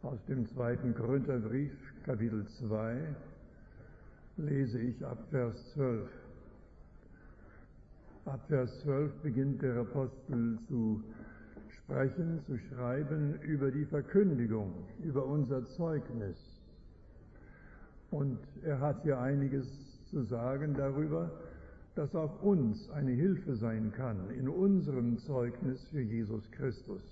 Aus dem 2. Korintherbrief, Kapitel 2, lese ich ab Vers 12. Ab Vers 12 beginnt der Apostel zu sprechen, zu schreiben über die Verkündigung, über unser Zeugnis. Und er hat hier einiges zu sagen darüber, das auch uns eine Hilfe sein kann in unserem Zeugnis für Jesus Christus.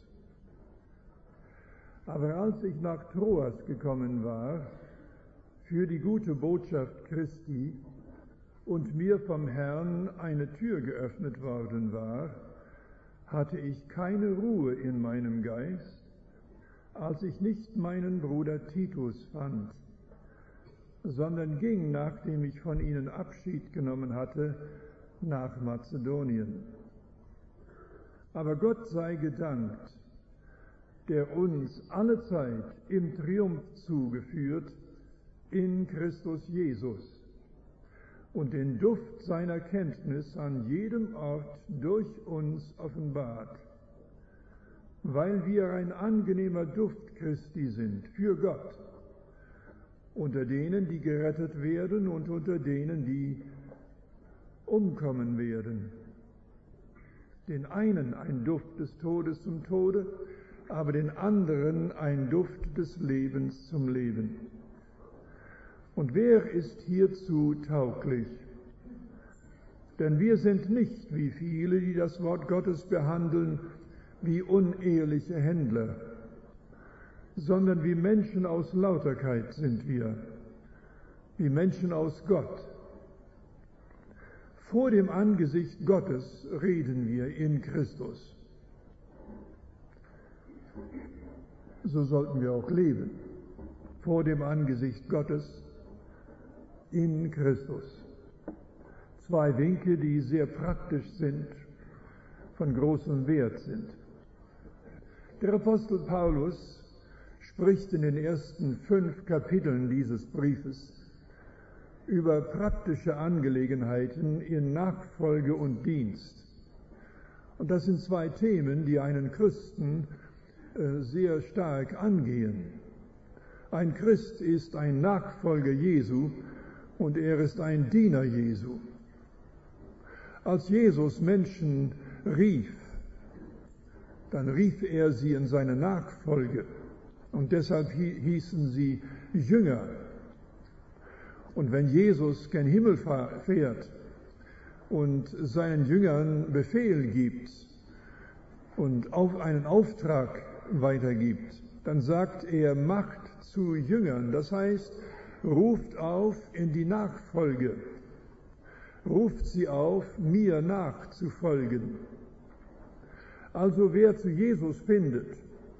Aber als ich nach Troas gekommen war, für die gute Botschaft Christi, und mir vom Herrn eine Tür geöffnet worden war, hatte ich keine Ruhe in meinem Geist, als ich nicht meinen Bruder Titus fand, sondern ging, nachdem ich von ihnen Abschied genommen hatte, nach Mazedonien. Aber Gott sei gedankt, der uns alle Zeit im Triumph zugeführt in Christus Jesus und den Duft seiner Kenntnis an jedem Ort durch uns offenbart, weil wir ein angenehmer Duft Christi sind für Gott, unter denen, die gerettet werden und unter denen, die umkommen werden. Den einen ein Duft des Todes zum Tode, aber den anderen ein Duft des Lebens zum Leben. Und wer ist hierzu tauglich? Denn wir sind nicht wie viele, die das Wort Gottes behandeln, wie unehrliche Händler, sondern wie Menschen aus Lauterkeit sind wir, wie Menschen aus Gott. Vor dem Angesicht Gottes reden wir in Christus. So sollten wir auch leben, vor dem Angesicht Gottes in Christus. Zwei Winke, die sehr praktisch sind, von großem Wert sind. Der Apostel Paulus spricht in den ersten 5 Kapiteln dieses Briefes über praktische Angelegenheiten in Nachfolge und Dienst. Und das sind 2 Themen, die einen Christen sehr stark angehen. Ein Christ ist ein Nachfolger Jesu und er ist ein Diener Jesu. Als Jesus Menschen rief, dann rief er sie in seine Nachfolge und deshalb hießen sie Jünger. Und wenn Jesus gen Himmel fährt und seinen Jüngern Befehl gibt und einen Auftrag weitergibt, dann sagt er, macht zu Jüngern, das heißt, ruft auf in die Nachfolge, ruft sie auf, mir nachzufolgen. Also wer zu Jesus findet,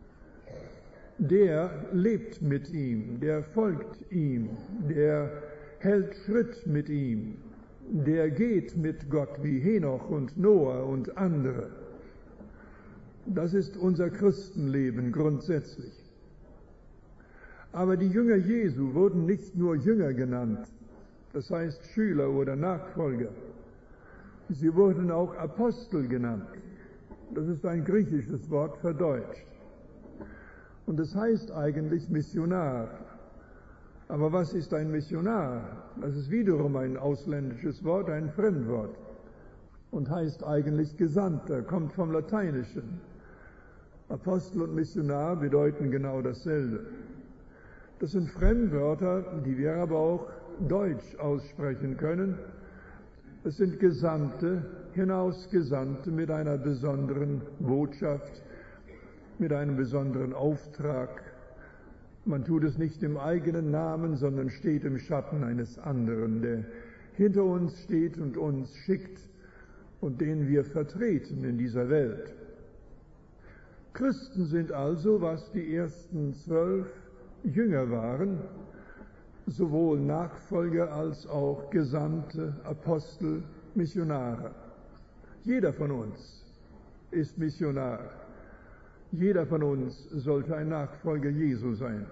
der lebt mit ihm, der folgt ihm, der hält Schritt mit ihm, der geht mit Gott wie Henoch und Noah und andere. Das ist unser Christenleben grundsätzlich. Aber die Jünger Jesu wurden nicht nur Jünger genannt, das heißt Schüler oder Nachfolger. Sie wurden auch Apostel genannt. Das ist ein griechisches Wort verdeutscht. Und es heißt eigentlich Missionar. Aber was ist ein Missionar? Das ist wiederum ein ausländisches Wort, ein Fremdwort. Und heißt eigentlich Gesandter, kommt vom Lateinischen. Apostel und Missionar bedeuten genau dasselbe. Das sind Fremdwörter, die wir aber auch deutsch aussprechen können. Es sind Gesandte, Hinausgesandte mit einer besonderen Botschaft, mit einem besonderen Auftrag. Man tut es nicht im eigenen Namen, sondern steht im Schatten eines anderen, der hinter uns steht und uns schickt und den wir vertreten in dieser Welt. Christen sind also, was die ersten 12 Jünger waren, sowohl Nachfolger als auch Gesandte, Apostel, Missionare. Jeder von uns ist Missionar. Jeder von uns sollte ein Nachfolger Jesu sein.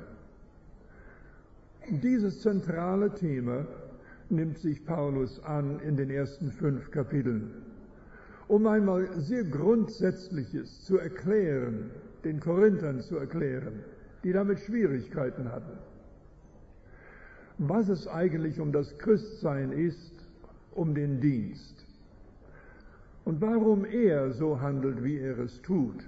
Dieses zentrale Thema nimmt sich Paulus an in den ersten 5 Kapiteln, um einmal sehr Grundsätzliches zu erklären, den Korinthern zu erklären, die damit Schwierigkeiten hatten. Was es eigentlich um das Christsein ist, um den Dienst. Und warum er so handelt, wie er es tut.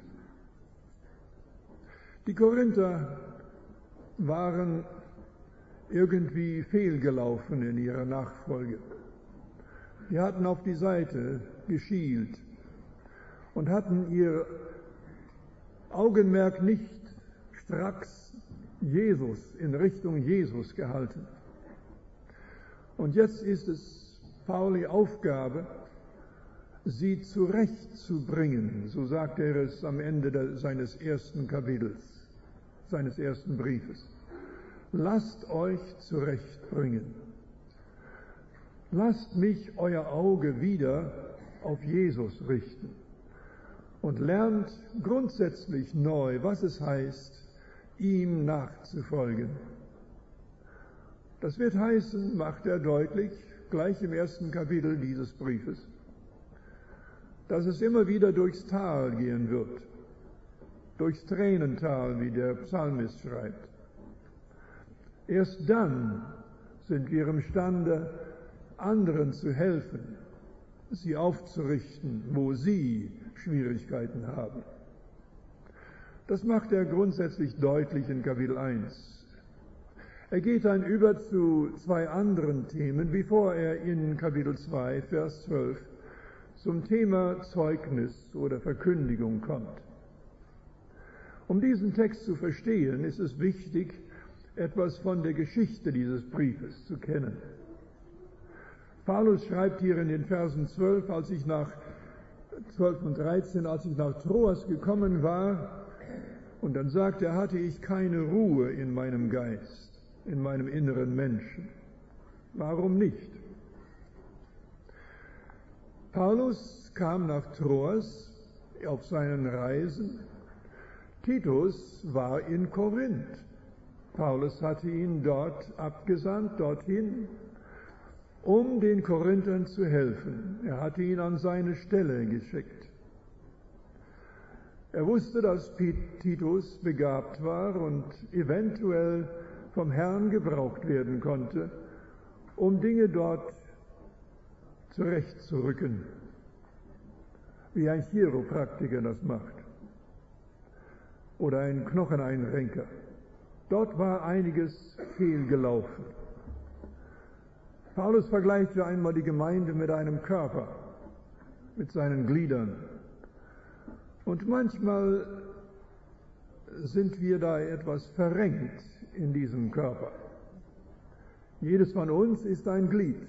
Die Korinther waren irgendwie fehlgelaufen in ihrer Nachfolge. Die hatten auf die Seite geschielt und hatten ihr Augenmerk nicht stracks in Richtung Jesus gehalten. Und jetzt ist es Pauli Aufgabe, sie zurechtzubringen, so sagt er es am Ende seines ersten Kapitels, seines ersten Briefes. Lasst euch zurechtbringen. Lasst mich euer Auge wieder auf Jesus richten und lernt grundsätzlich neu, was es heißt, ihm nachzufolgen. Das wird heißen, macht er deutlich, gleich im ersten Kapitel dieses Briefes, dass es immer wieder durchs Tal gehen wird, durchs Tränental, wie der Psalmist schreibt. Erst dann sind wir imstande, anderen zu helfen, sie aufzurichten, wo sie Schwierigkeiten haben. Das macht er grundsätzlich deutlich in Kapitel 1. Er geht dann über zu zwei anderen Themen, bevor er in Kapitel 2, Vers 12 zum Thema Zeugnis oder Verkündigung kommt. Um diesen Text zu verstehen, ist es wichtig, etwas von der Geschichte dieses Briefes zu kennen. Paulus schreibt hier in den Versen 12 und 13, als ich nach Troas gekommen war, und dann sagt er, hatte ich keine Ruhe in meinem Geist, in meinem inneren Menschen. Warum nicht? Paulus kam nach Troas auf seinen Reisen. Titus war in Korinth. Paulus hatte ihn dort abgesandt, dorthin, um den Korinthern zu helfen. Er hatte ihn an seine Stelle geschickt. Er wusste, dass Titus begabt war und eventuell vom Herrn gebraucht werden konnte, um Dinge dort zurechtzurücken, wie ein Chiropraktiker das macht oder ein Knocheneinrenker. Dort war einiges fehlgelaufen. Paulus vergleichte einmal die Gemeinde mit einem Körper, mit seinen Gliedern. Und manchmal sind wir da etwas verrenkt in diesem Körper. Jedes von uns ist ein Glied.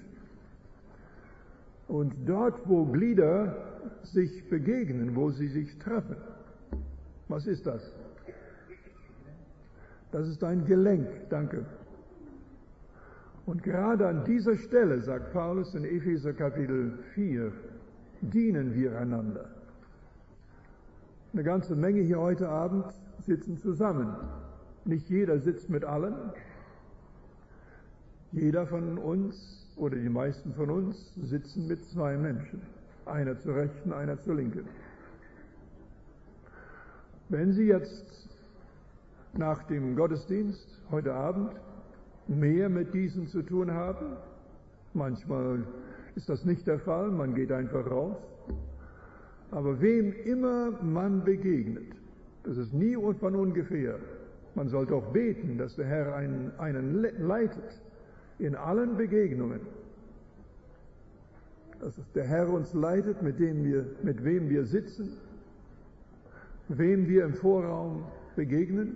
Und dort, wo Glieder sich begegnen, wo sie sich treffen, was ist das? Das ist ein Gelenk, danke. Und gerade an dieser Stelle, sagt Paulus in Epheser Kapitel 4, dienen wir einander. Eine ganze Menge hier heute Abend sitzen zusammen. Nicht jeder sitzt mit allen. Jeder von uns oder die meisten von uns sitzen mit zwei Menschen. Einer zur Rechten, einer zur Linken. Wenn Sie jetzt nach dem Gottesdienst heute Abend mehr mit diesen zu tun haben, manchmal ist das nicht der Fall, man geht einfach raus, aber wem immer man begegnet, das ist nie von ungefähr. Man sollte auch beten, dass der Herr einen leitet in allen Begegnungen. Dass der Herr uns leitet, mit wem wir sitzen, wem wir im Vorraum begegnen,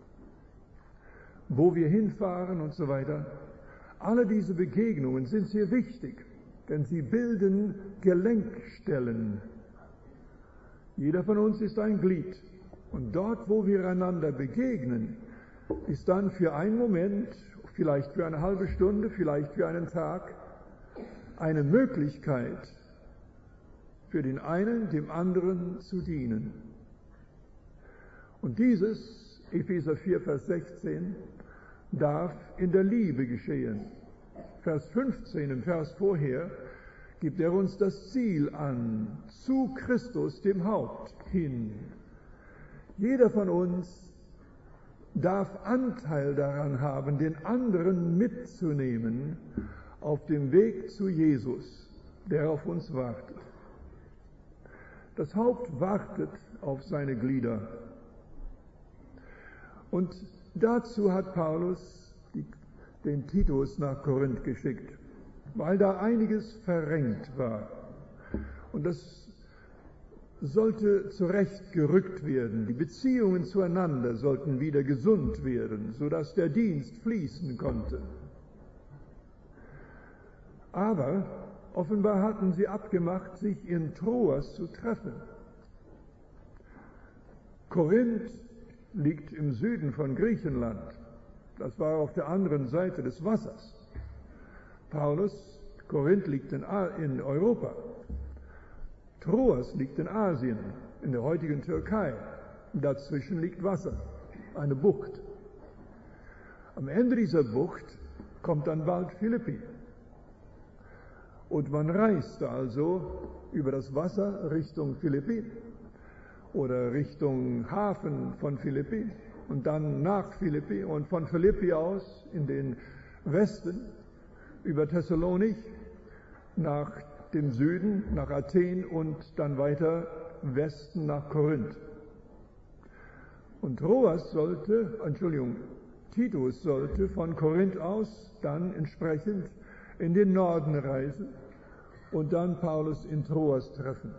wo wir hinfahren und so weiter. Alle diese Begegnungen sind sehr wichtig, denn sie bilden Gelenkstellen. Jeder von uns ist ein Glied. Und dort, wo wir einander begegnen, ist dann für einen Moment, vielleicht für eine halbe Stunde, vielleicht für einen Tag, eine Möglichkeit, für den einen dem anderen zu dienen. Und dieses, Epheser 4, Vers 16, darf in der Liebe geschehen. Vers 15, im Vers vorher, gibt er uns das Ziel an, zu Christus, dem Haupt, hin. Jeder von uns darf Anteil daran haben, den anderen mitzunehmen auf dem Weg zu Jesus, der auf uns wartet. Das Haupt wartet auf seine Glieder. Und dazu hat Paulus den Titus nach Korinth geschickt, weil da einiges verrenkt war. Und das sollte zurechtgerückt werden. Die Beziehungen zueinander sollten wieder gesund werden, sodass der Dienst fließen konnte. Aber offenbar hatten sie abgemacht, sich in Troas zu treffen. Korinth liegt im Süden von Griechenland. Das war auf der anderen Seite des Wassers. Korinth liegt in Europa. Troas liegt in Asien, in der heutigen Türkei. Dazwischen liegt Wasser, eine Bucht. Am Ende dieser Bucht kommt dann bald Philippi. Und man reist also über das Wasser Richtung Philippi oder Richtung Hafen von Philippi und dann nach Philippi und von Philippi aus in den Westen über Thessalonik nach dem Süden, nach Athen und dann weiter Westen nach Korinth. Und Titus sollte von Korinth aus dann entsprechend in den Norden reisen und dann Paulus in Troas treffen.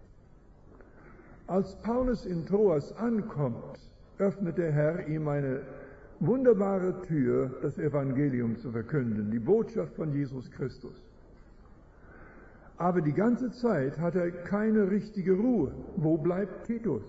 Als Paulus in Troas ankommt, öffnet der Herr ihm eine wunderbare Tür, das Evangelium zu verkünden, die Botschaft von Jesus Christus. Aber die ganze Zeit hat er keine richtige Ruhe. Wo bleibt Titus?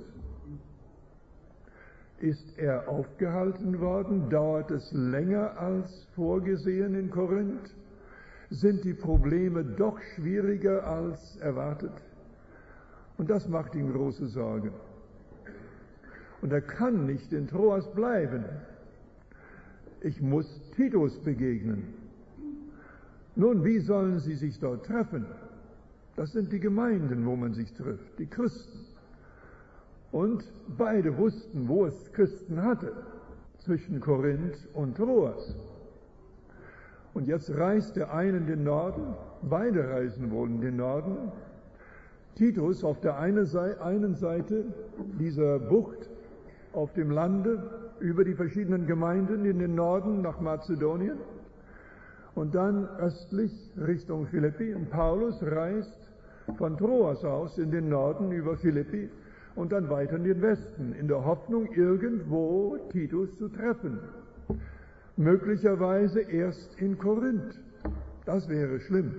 Ist er aufgehalten worden? Dauert es länger als vorgesehen in Korinth? Sind die Probleme doch schwieriger als erwartet? Und das macht ihm große Sorge. Und er kann nicht in Troas bleiben. Ich muss Titus begegnen. Nun, wie sollen sie sich dort treffen? Das sind die Gemeinden, wo man sich trifft, die Christen. Und beide wussten, wo es Christen hatte, zwischen Korinth und Troas. Und jetzt reist der eine in den Norden, beide reisen wohl in den Norden. Titus auf der einen Seite dieser Bucht auf dem Lande über die verschiedenen Gemeinden in den Norden nach Mazedonien und dann östlich Richtung Philippi. Und Paulus reist von Troas aus in den Norden über Philippi und dann weiter in den Westen, in der Hoffnung, irgendwo Titus zu treffen. Möglicherweise erst in Korinth. Das wäre schlimm.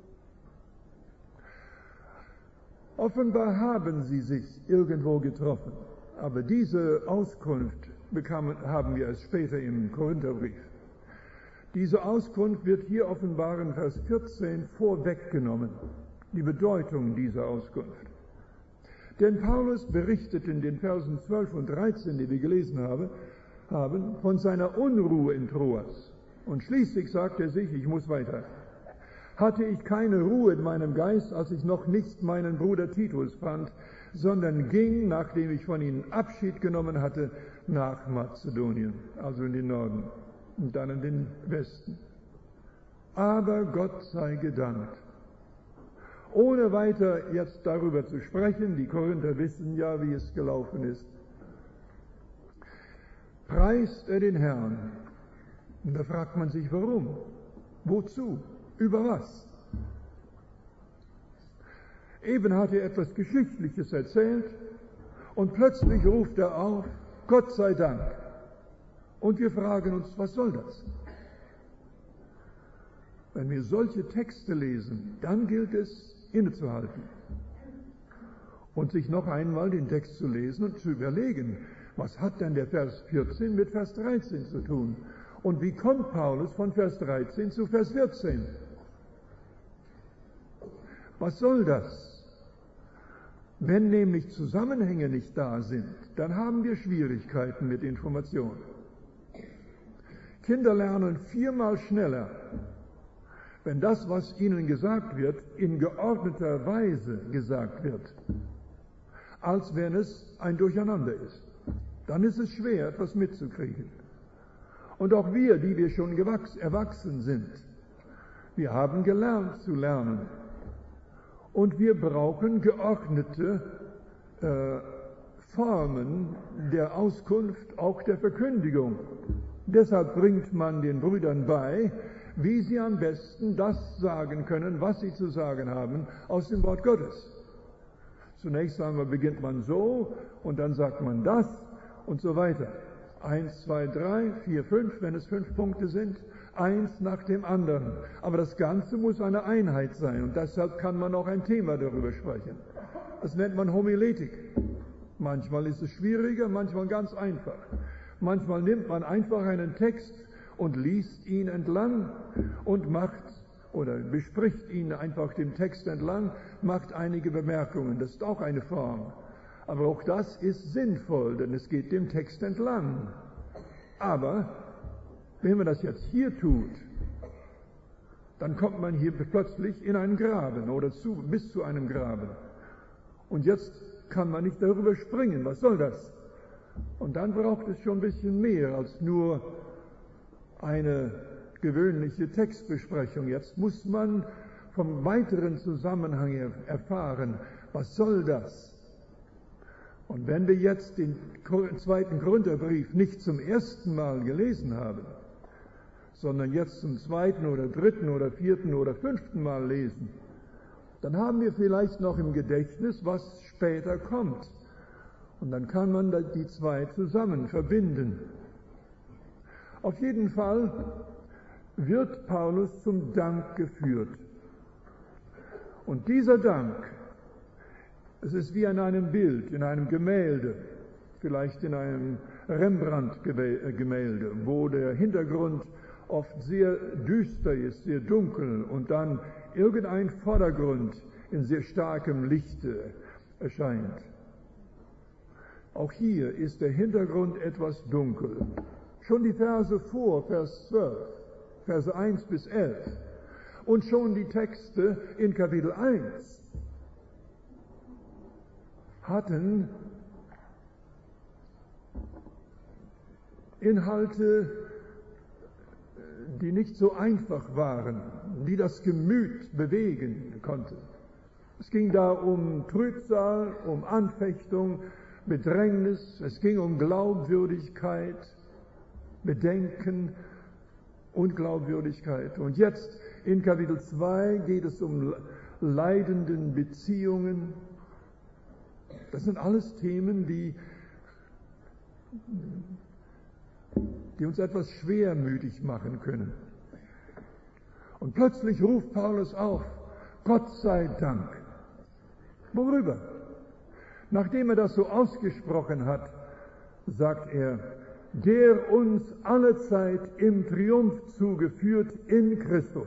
Offenbar haben sie sich irgendwo getroffen, aber diese Auskunft haben wir erst später im Korintherbrief. Diese Auskunft wird hier offenbar in Vers 14 vorweggenommen, die Bedeutung dieser Auskunft. Denn Paulus berichtet in den Versen 12 und 13, die wir gelesen haben, von seiner Unruhe in Troas. Und schließlich sagt er sich, ich muss weiter. Hatte ich keine Ruhe in meinem Geist, als ich noch nicht meinen Bruder Titus fand, sondern ging, nachdem ich von ihnen Abschied genommen hatte, nach Mazedonien, also in den Norden und dann in den Westen. Aber Gott sei gedankt. Ohne weiter jetzt darüber zu sprechen, die Korinther wissen ja, wie es gelaufen ist, preist er den Herrn. Und da fragt man sich, warum? Wozu? Über was? Eben hat er etwas Geschichtliches erzählt und plötzlich ruft er auf, Gott sei Dank. Und wir fragen uns, was soll das? Wenn wir solche Texte lesen, dann gilt es, innezuhalten und sich noch einmal den Text zu lesen und zu überlegen, was hat denn der Vers 14 mit Vers 13 zu tun? Und wie kommt Paulus von Vers 13 zu Vers 14? Was soll das? Wenn nämlich Zusammenhänge nicht da sind, dann haben wir Schwierigkeiten mit Information. Kinder lernen 4-mal schneller, wenn das, was ihnen gesagt wird, in geordneter Weise gesagt wird, als wenn es ein Durcheinander ist. dann ist es schwer, etwas mitzukriegen. Und auch wir, die wir schon erwachsen sind, wir haben gelernt zu lernen. Und wir brauchen geordnete Formen der Auskunft, auch der Verkündigung. Deshalb bringt man den Brüdern bei, wie sie am besten das sagen können, was sie zu sagen haben, aus dem Wort Gottes. Zunächst einmal beginnt man so und dann sagt man das und so weiter. 1, 2, 3, 4, 5, wenn es 5 Punkte sind, eins nach dem anderen. Aber das Ganze muss eine Einheit sein und deshalb kann man auch ein Thema darüber sprechen. Das nennt man Homiletik. Manchmal ist es schwieriger, manchmal ganz einfach. Manchmal nimmt man einfach einen Text und liest ihn entlang und macht oder bespricht ihn einfach dem Text entlang, macht einige Bemerkungen. Das ist auch eine Form. Aber auch das ist sinnvoll, denn es geht dem Text entlang. Aber wenn man das jetzt hier tut, dann kommt man hier plötzlich in einen Graben oder bis zu einem Graben. Und jetzt kann man nicht darüber springen. Was soll das? Und dann braucht es schon ein bisschen mehr als nur eine gewöhnliche Textbesprechung. Jetzt muss man vom weiteren Zusammenhang erfahren, was soll das? Und wenn wir jetzt den 2. Korintherbrief nicht zum ersten Mal gelesen haben, sondern jetzt zum 2. oder 3. oder 4. oder 5. Mal lesen, dann haben wir vielleicht noch im Gedächtnis, was später kommt. Und dann kann man die zwei zusammen verbinden. Auf jeden Fall wird Paulus zum Dank geführt. Und dieser Dank, es ist wie in einem Bild, in einem Gemälde, vielleicht in einem Rembrandt-Gemälde, wo der Hintergrund oft sehr düster ist, sehr dunkel und dann irgendein Vordergrund in sehr starkem Lichte erscheint. Auch hier ist der Hintergrund etwas dunkel. Schon die Verse vor, Vers 12, Verse 1 bis 11 und schon die Texte in Kapitel 1 hatten Inhalte, die nicht so einfach waren, die das Gemüt bewegen konnten. Es ging da um Trübsal, um Anfechtung, Bedrängnis, es ging um Glaubwürdigkeit, Bedenken und Glaubwürdigkeit. Und jetzt in Kapitel 2 geht es um leidenden Beziehungen. Das sind alles Themen, die uns etwas schwermütig machen können. Und plötzlich ruft Paulus auf, Gott sei Dank. Worüber? Nachdem er das so ausgesprochen hat, sagt er, der uns allezeit im Triumph zugeführt in Christus.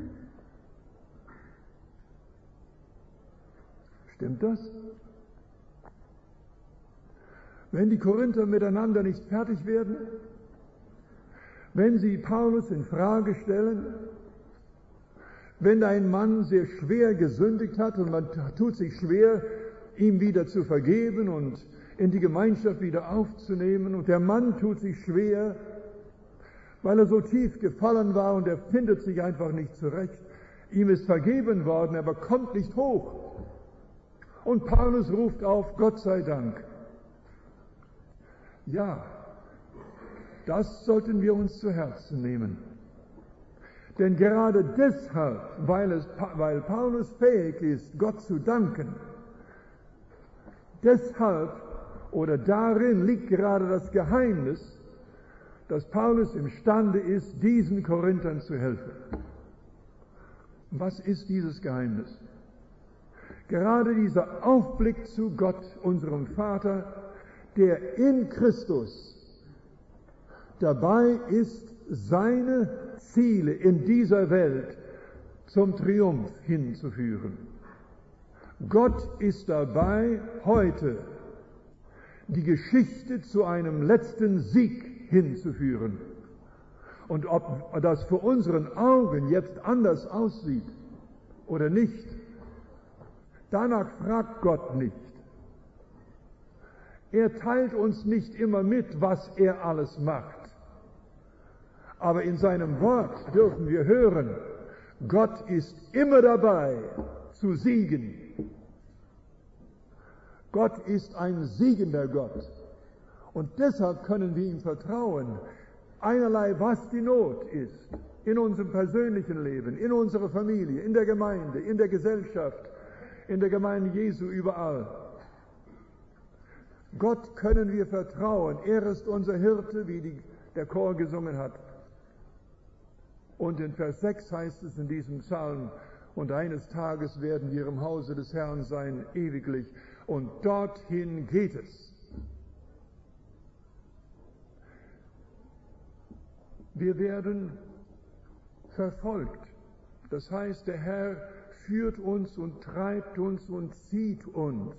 Stimmt das? Wenn die Korinther miteinander nicht fertig werden, wenn sie Paulus in Frage stellen, wenn ein Mann sehr schwer gesündigt hat und man tut sich schwer, ihm wieder zu vergeben und in die Gemeinschaft wieder aufzunehmen und der Mann tut sich schwer, weil er so tief gefallen war und er findet sich einfach nicht zurecht. Ihm ist vergeben worden, aber kommt nicht hoch. Und Paulus ruft auf, Gott sei Dank. Ja, das sollten wir uns zu Herzen nehmen. Denn gerade deshalb, weil Paulus fähig ist, Gott zu danken, deshalb oder darin liegt gerade das Geheimnis, dass Paulus imstande ist, diesen Korinthern zu helfen. Was ist dieses Geheimnis? Gerade dieser Aufblick zu Gott, unserem Vater, der in Christus dabei ist, seine Ziele in dieser Welt zum Triumph hinzuführen. Gott ist dabei, heute die Geschichte zu einem letzten Sieg hinzuführen. Und ob das vor unseren Augen jetzt anders aussieht oder nicht, danach fragt Gott nicht. Er teilt uns nicht immer mit, was er alles macht. Aber in seinem Wort dürfen wir hören, Gott ist immer dabei zu siegen. Gott ist ein siegender Gott. Und deshalb können wir ihm vertrauen, einerlei was die Not ist, in unserem persönlichen Leben, in unserer Familie, in der Gemeinde, in der Gesellschaft, in der Gemeinde Jesu, überall. Gott können wir vertrauen. Er ist unser Hirte, wie der Chor gesungen hat. Und in Vers 6 heißt es in diesem Psalm, und eines Tages werden wir im Hause des Herrn sein, ewiglich, und dorthin geht es. Wir werden verfolgt. Das heißt, der Herr führt uns und treibt uns und zieht uns.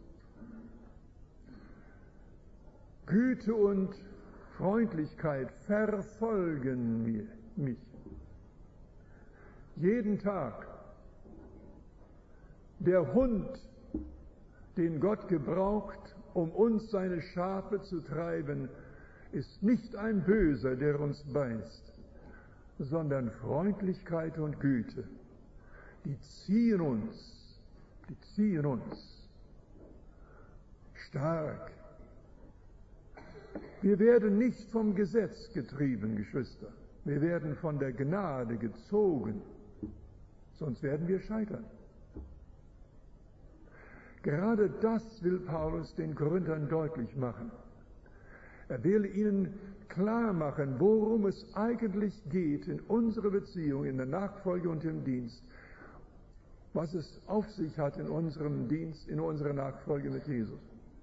Güte und Freundlichkeit verfolgen mich. Jeden Tag. Der Hund, den Gott gebraucht, um uns seine Schafe zu treiben, ist nicht ein Böser, der uns beißt, sondern Freundlichkeit und Güte. Die ziehen uns stark. Wir werden nicht vom Gesetz getrieben, Geschwister. Wir werden von der Gnade gezogen, sonst werden wir scheitern. Gerade das will Paulus den Korinthern deutlich machen. Er will ihnen klar machen, worum es eigentlich geht in unserer Beziehung, in der Nachfolge und im Dienst, was es auf sich hat in unserem Dienst, in unserer Nachfolge mit Jesus.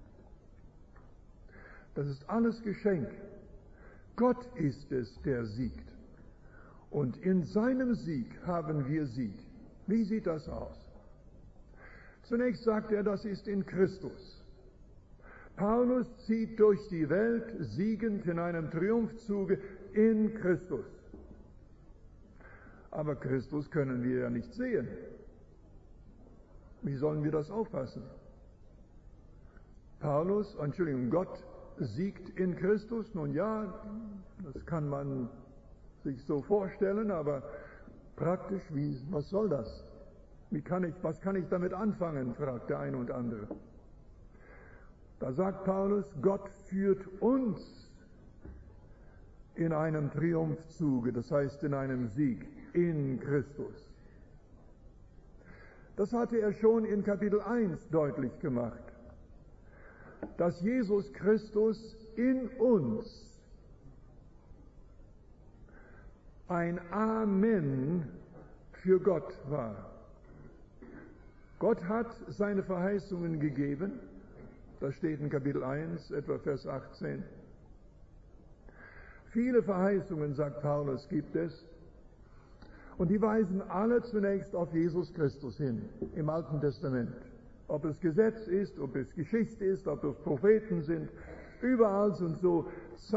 Das ist alles Geschenk. Gott ist es, der siegt. Und in seinem Sieg haben wir Sieg. Wie sieht das aus? Zunächst sagt er, das ist in Christus. Paulus zieht durch die Welt siegend in einem Triumphzuge in Christus. Aber Christus können wir ja nicht sehen. Wie sollen wir das auffassen? Gott siegt in Christus. Nun ja, das kann man sich so vorstellen, aber praktisch, was soll das? Was kann ich damit anfangen, fragt der eine und andere. Da sagt Paulus, Gott führt uns in einem Triumphzuge, das heißt in einem Sieg, in Christus. Das hatte er schon in Kapitel 1 deutlich gemacht, dass Jesus Christus in uns ein Amen für Gott war. Gott hat seine Verheißungen gegeben, das steht in Kapitel 1, etwa Vers 18. Viele Verheißungen, sagt Paulus, gibt es, und die weisen alle zunächst auf Jesus Christus hin, im Alten Testament. Ob es Gesetz ist, ob es Geschichte ist, ob es Propheten sind, überall sind so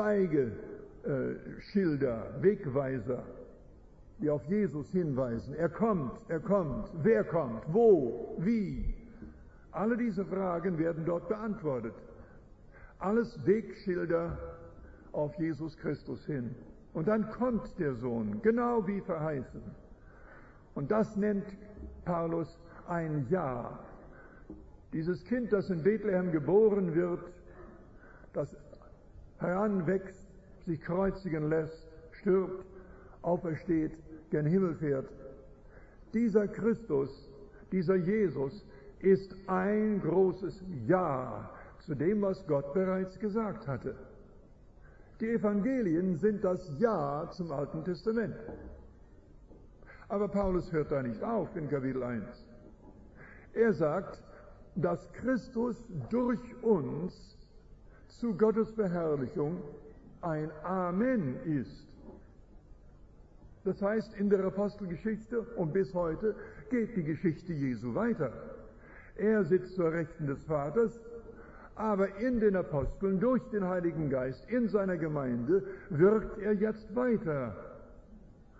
Schilder, Wegweiser, die auf Jesus hinweisen. Er kommt, wer kommt, wo, wie. Alle diese Fragen werden dort beantwortet. Alles Wegschilder auf Jesus Christus hin. Und dann kommt der Sohn, genau wie verheißen. Und das nennt Paulus ein Ja. Dieses Kind, das in Bethlehem geboren wird, das heranwächst, sich kreuzigen lässt, stirbt, aufersteht, gen Himmel fährt. Dieser Christus, dieser Jesus ist ein großes Ja zu dem, was Gott bereits gesagt hatte. Die Evangelien sind das Ja zum Alten Testament. Aber Paulus hört da nicht auf in Kapitel 1. Er sagt, dass Christus durch uns zu Gottes Verherrlichung ein Amen ist. Das heißt, in der Apostelgeschichte und bis heute geht die Geschichte Jesu weiter. Er sitzt zur Rechten des Vaters, aber in den Aposteln, durch den Heiligen Geist, in seiner Gemeinde, wirkt er jetzt weiter.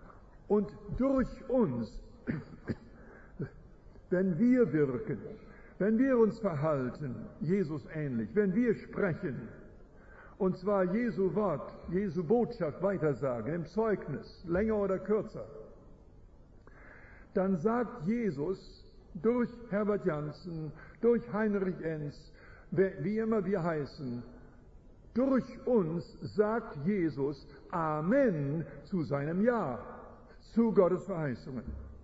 Und durch uns, wenn wir wirken, Wenn wir uns verhalten, Jesus ähnlich, wenn wir sprechen, und zwar Jesu Wort, Jesu Botschaft weitersagen, im Zeugnis, länger oder kürzer, dann sagt Jesus durch Herbert Janssen, durch Heinrich Enz, wie immer wir heißen, durch uns sagt Jesus Amen zu seinem Ja, zu Gottes Verheißungen.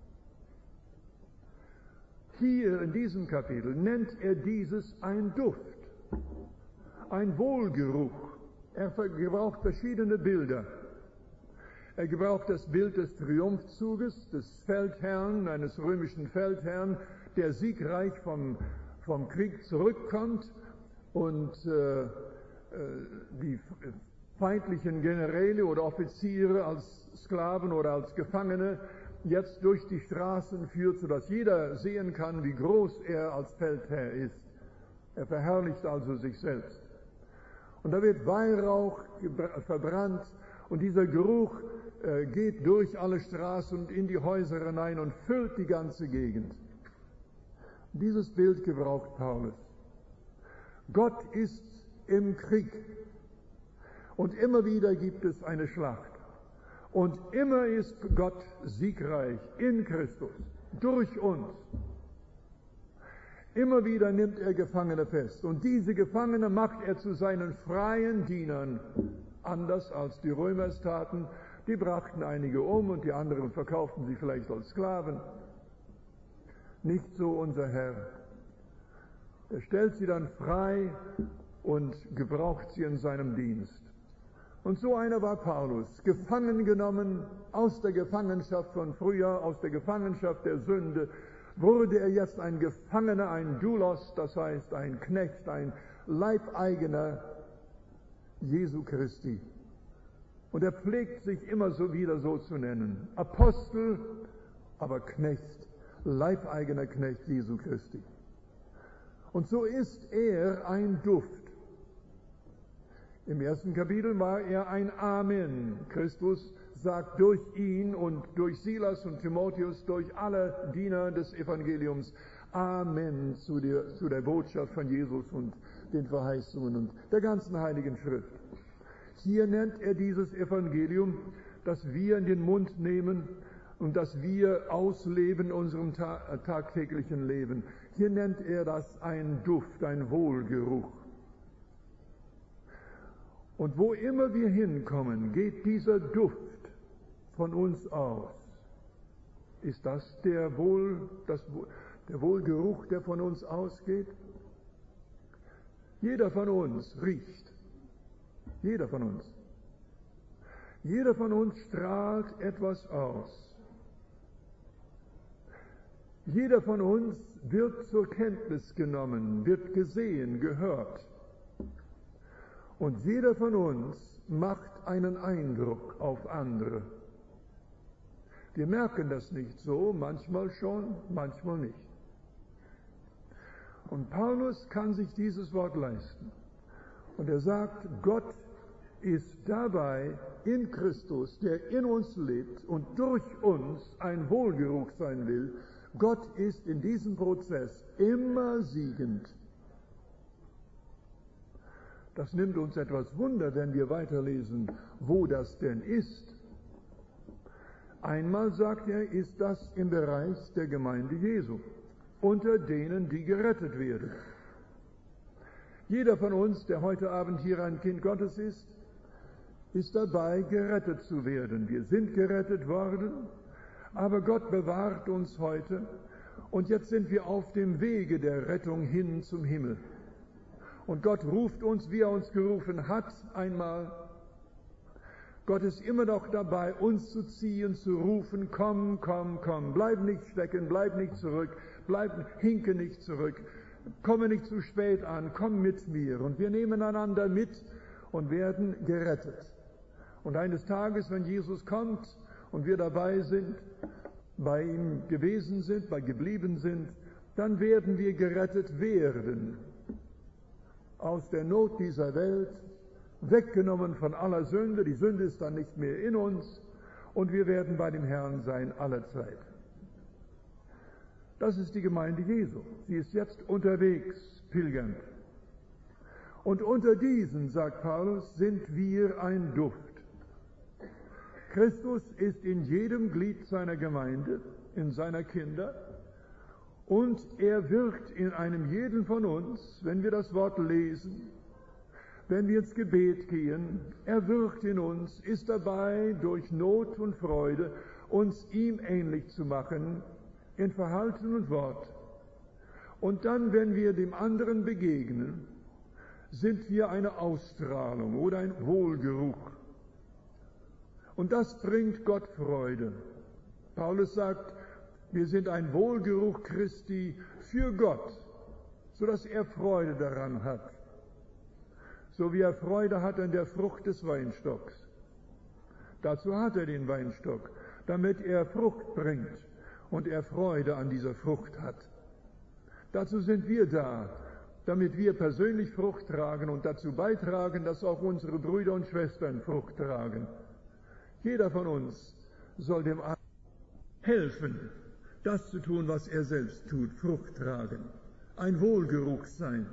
Hier in diesem Kapitel nennt er dieses ein Duft, ein Wohlgeruch. Er gebraucht verschiedene Bilder. Er gebraucht das Bild des Triumphzuges, des Feldherrn, eines römischen Feldherrn, der siegreich vom Krieg zurückkommt und die feindlichen Generäle oder Offiziere als Sklaven oder als Gefangene jetzt durch die Straßen führt, sodass jeder sehen kann, wie groß er als Feldherr ist. Er verherrlicht also sich selbst. Und da wird Weihrauch verbrannt und dieser Geruch geht durch alle Straßen und in die Häuser hinein und füllt die ganze Gegend. Dieses Bild gebraucht Paulus. Gott ist im Krieg und immer wieder gibt es eine Schlacht. Und immer ist Gott siegreich in Christus, durch uns. Immer wieder nimmt er Gefangene fest. Und diese Gefangene macht er zu seinen freien Dienern. Anders als die Römer es taten. Die brachten einige um und die anderen verkauften sie vielleicht als Sklaven. Nicht so unser Herr. Er stellt sie dann frei und gebraucht sie in seinem Dienst. Und so einer war Paulus, gefangen genommen aus der Gefangenschaft von früher, aus der Gefangenschaft der Sünde, wurde er jetzt ein Gefangener, ein Doulos, das heißt ein Knecht, ein Leibeigener Jesu Christi. Und er pflegt sich immer so wieder so zu nennen. Apostel, aber Knecht, Leibeigener Knecht Jesu Christi. Und so ist er ein Duft. Im ersten Kapitel war er ein Amen. Christus sagt durch ihn und durch Silas und Timotheus, durch alle Diener des Evangeliums, Amen zu der Botschaft von Jesus und den Verheißungen und der ganzen Heiligen Schrift. Hier nennt er dieses Evangelium, das wir in den Mund nehmen und das wir ausleben in unserem tagtäglichen Leben. Hier nennt er das ein Duft, ein Wohlgeruch. Und wo immer wir hinkommen, geht dieser Duft von uns aus. Ist das der Wohlgeruch, der von uns ausgeht? Jeder von uns riecht. Jeder von uns. Jeder von uns strahlt etwas aus. Jeder von uns wird zur Kenntnis genommen, wird gesehen, gehört. Und jeder von uns macht einen Eindruck auf andere. Wir merken das nicht so, manchmal schon, manchmal nicht. Und Paulus kann sich dieses Wort leisten. Und er sagt, Gott ist dabei in Christus, der in uns lebt und durch uns ein Wohlgeruch sein will. Gott ist in diesem Prozess immer siegend. Das nimmt uns etwas Wunder, wenn wir weiterlesen, wo das denn ist. Einmal, sagt er, ist das im Bereich der Gemeinde Jesu, unter denen, die gerettet werden. Jeder von uns, der heute Abend hier ein Kind Gottes ist dabei, gerettet zu werden. Wir sind gerettet worden, aber Gott bewahrt uns heute und jetzt sind wir auf dem Wege der Rettung hin zum Himmel. Und Gott ruft uns, wie er uns gerufen hat, einmal. Gott ist immer noch dabei, uns zu ziehen, zu rufen, komm, komm, komm. Bleib nicht stecken, bleib nicht zurück, hinke nicht zurück. Komme nicht zu spät an, komm mit mir. Und wir nehmen einander mit und werden gerettet. Und eines Tages, wenn Jesus kommt und wir dabei sind, bei ihm gewesen sind, geblieben sind, dann werden wir gerettet werden. Aus der Not dieser Welt, weggenommen von aller Sünde, die Sünde ist dann nicht mehr in uns und wir werden bei dem Herrn sein alle Zeit. Das ist die Gemeinde Jesu. Sie ist jetzt unterwegs, pilgernd. Und unter diesen, sagt Paulus, sind wir ein Duft. Christus ist in jedem Glied seiner Gemeinde, in seiner Kinder, und er wirkt in einem jeden von uns, wenn wir das Wort lesen, wenn wir ins Gebet gehen. Er wirkt in uns, ist dabei, durch Not und Freude uns ihm ähnlich zu machen, in Verhalten und Wort. Und dann, wenn wir dem anderen begegnen, sind wir eine Ausstrahlung oder ein Wohlgeruch. Und das bringt Gott Freude. Paulus sagt, wir sind ein Wohlgeruch Christi für Gott, sodass er Freude daran hat. So wie er Freude hat an der Frucht des Weinstocks. Dazu hat er den Weinstock, damit er Frucht bringt und er Freude an dieser Frucht hat. Dazu sind wir da, damit wir persönlich Frucht tragen und dazu beitragen, dass auch unsere Brüder und Schwestern Frucht tragen. Jeder von uns soll dem anderen helfen, das zu tun, was er selbst tut, Frucht tragen, ein Wohlgeruch sein.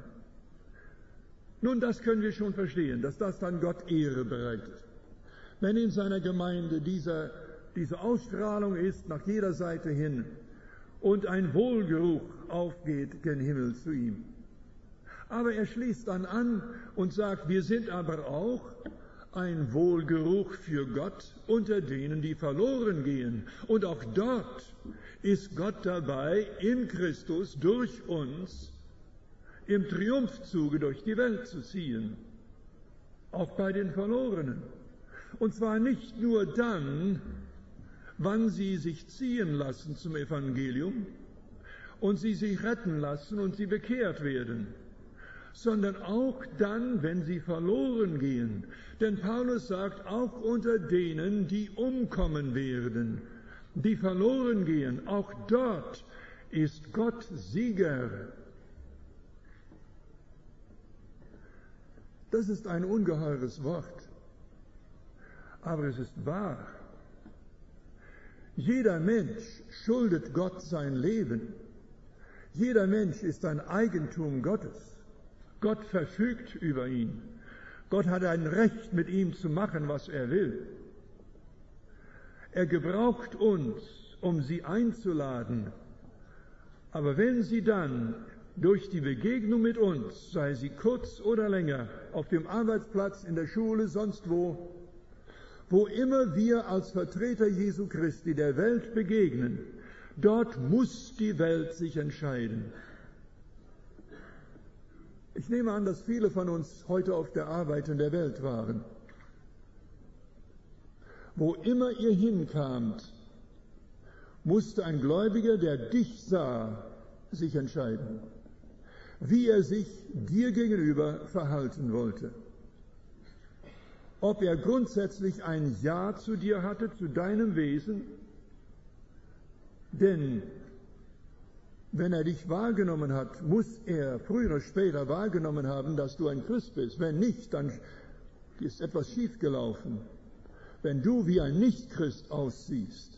Nun, das können wir schon verstehen, dass das dann Gott Ehre bereitet. Wenn in seiner Gemeinde diese Ausstrahlung ist, nach jeder Seite hin, und ein Wohlgeruch aufgeht gen Himmel zu ihm. Aber er schließt dann an und sagt, wir sind aber auch ein Wohlgeruch für Gott unter denen, die verloren gehen. Und auch dort ist Gott dabei, in Christus durch uns im Triumphzuge durch die Welt zu ziehen. Auch bei den Verlorenen. Und zwar nicht nur dann, wann sie sich ziehen lassen zum Evangelium und sie sich retten lassen und sie bekehrt werden, sondern auch dann, wenn sie verloren gehen. Denn Paulus sagt, auch unter denen, die umkommen werden, die verloren gehen, auch dort ist Gott Sieger. Das ist ein ungeheures Wort, aber es ist wahr. Jeder Mensch schuldet Gott sein Leben. Jeder Mensch ist ein Eigentum Gottes. Gott verfügt über ihn. Gott hat ein Recht, mit ihm zu machen, was er will. Er gebraucht uns, um sie einzuladen. Aber wenn sie dann durch die Begegnung mit uns, sei sie kurz oder länger, auf dem Arbeitsplatz, in der Schule, sonst wo immer wir als Vertreter Jesu Christi der Welt begegnen, dort muss die Welt sich entscheiden. Ich nehme an, dass viele von uns heute auf der Arbeit in der Welt waren. Wo immer ihr hinkamt, musste ein Gläubiger, der dich sah, sich entscheiden, wie er sich dir gegenüber verhalten wollte. Ob er grundsätzlich ein Ja zu dir hatte, zu deinem Wesen, denn wenn er dich wahrgenommen hat, muss er früher oder später wahrgenommen haben, dass du ein Christ bist. Wenn nicht, dann ist etwas schiefgelaufen. Wenn du wie ein Nicht-Christ aussiehst,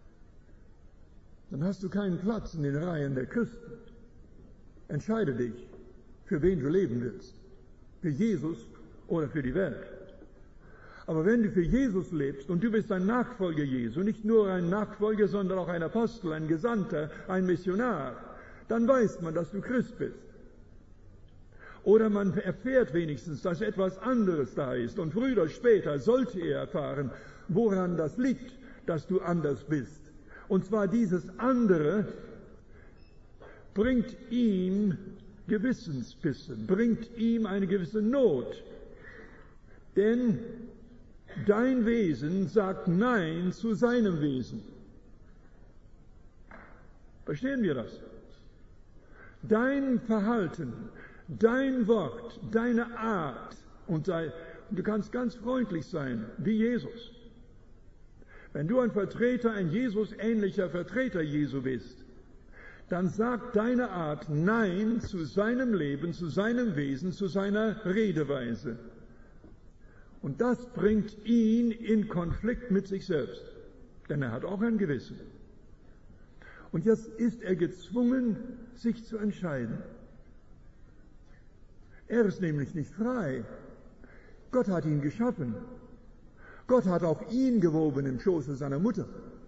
dann hast du keinen Platz in den Reihen der Christen. Entscheide dich, für wen du leben willst. Für Jesus oder für die Welt. Aber wenn du für Jesus lebst und du bist ein Nachfolger Jesu, nicht nur ein Nachfolger, sondern auch ein Apostel, ein Gesandter, ein Missionar, dann weiß man, dass du Christ bist. Oder man erfährt wenigstens, dass etwas anderes da ist. Und früher oder später sollte er erfahren, woran das liegt, dass du anders bist. Und zwar dieses andere bringt ihm Gewissensbisse, bringt ihm eine gewisse Not. Denn dein Wesen sagt Nein zu seinem Wesen. Verstehen wir das? Dein Verhalten, dein Wort, deine Art, und du kannst ganz freundlich sein, wie Jesus. Wenn du ein Vertreter, ein Jesus-ähnlicher Vertreter Jesu bist, dann sagt deine Art Nein zu seinem Leben, zu seinem Wesen, zu seiner Redeweise. Und das bringt ihn in Konflikt mit sich selbst, denn er hat auch ein Gewissen. Und jetzt ist er gezwungen, sich zu entscheiden. Er ist nämlich nicht frei. Gott hat ihn geschaffen. Gott hat auch ihn gewoben im Schoße seiner Mutter.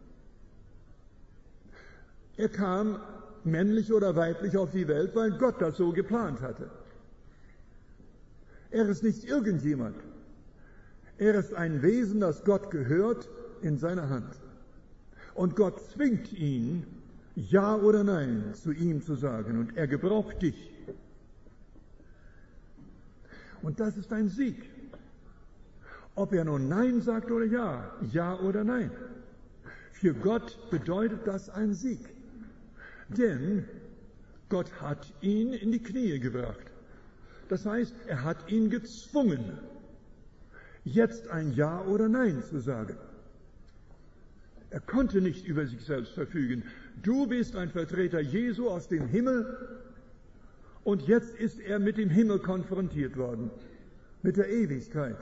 Er kam männlich oder weiblich auf die Welt, weil Gott das so geplant hatte. Er ist nicht irgendjemand. Er ist ein Wesen, das Gott gehört, in seiner Hand. Und Gott zwingt ihn, Ja oder Nein zu ihm zu sagen. Und er gebraucht dich. Und das ist ein Sieg. Ob er nun Nein sagt oder Ja, Ja oder Nein. Für Gott bedeutet das ein Sieg. Denn Gott hat ihn in die Knie gebracht. Das heißt, er hat ihn gezwungen, jetzt ein Ja oder Nein zu sagen. Er konnte nicht über sich selbst verfügen. Du bist ein Vertreter Jesu aus dem Himmel und jetzt ist er mit dem Himmel konfrontiert worden, mit der Ewigkeit.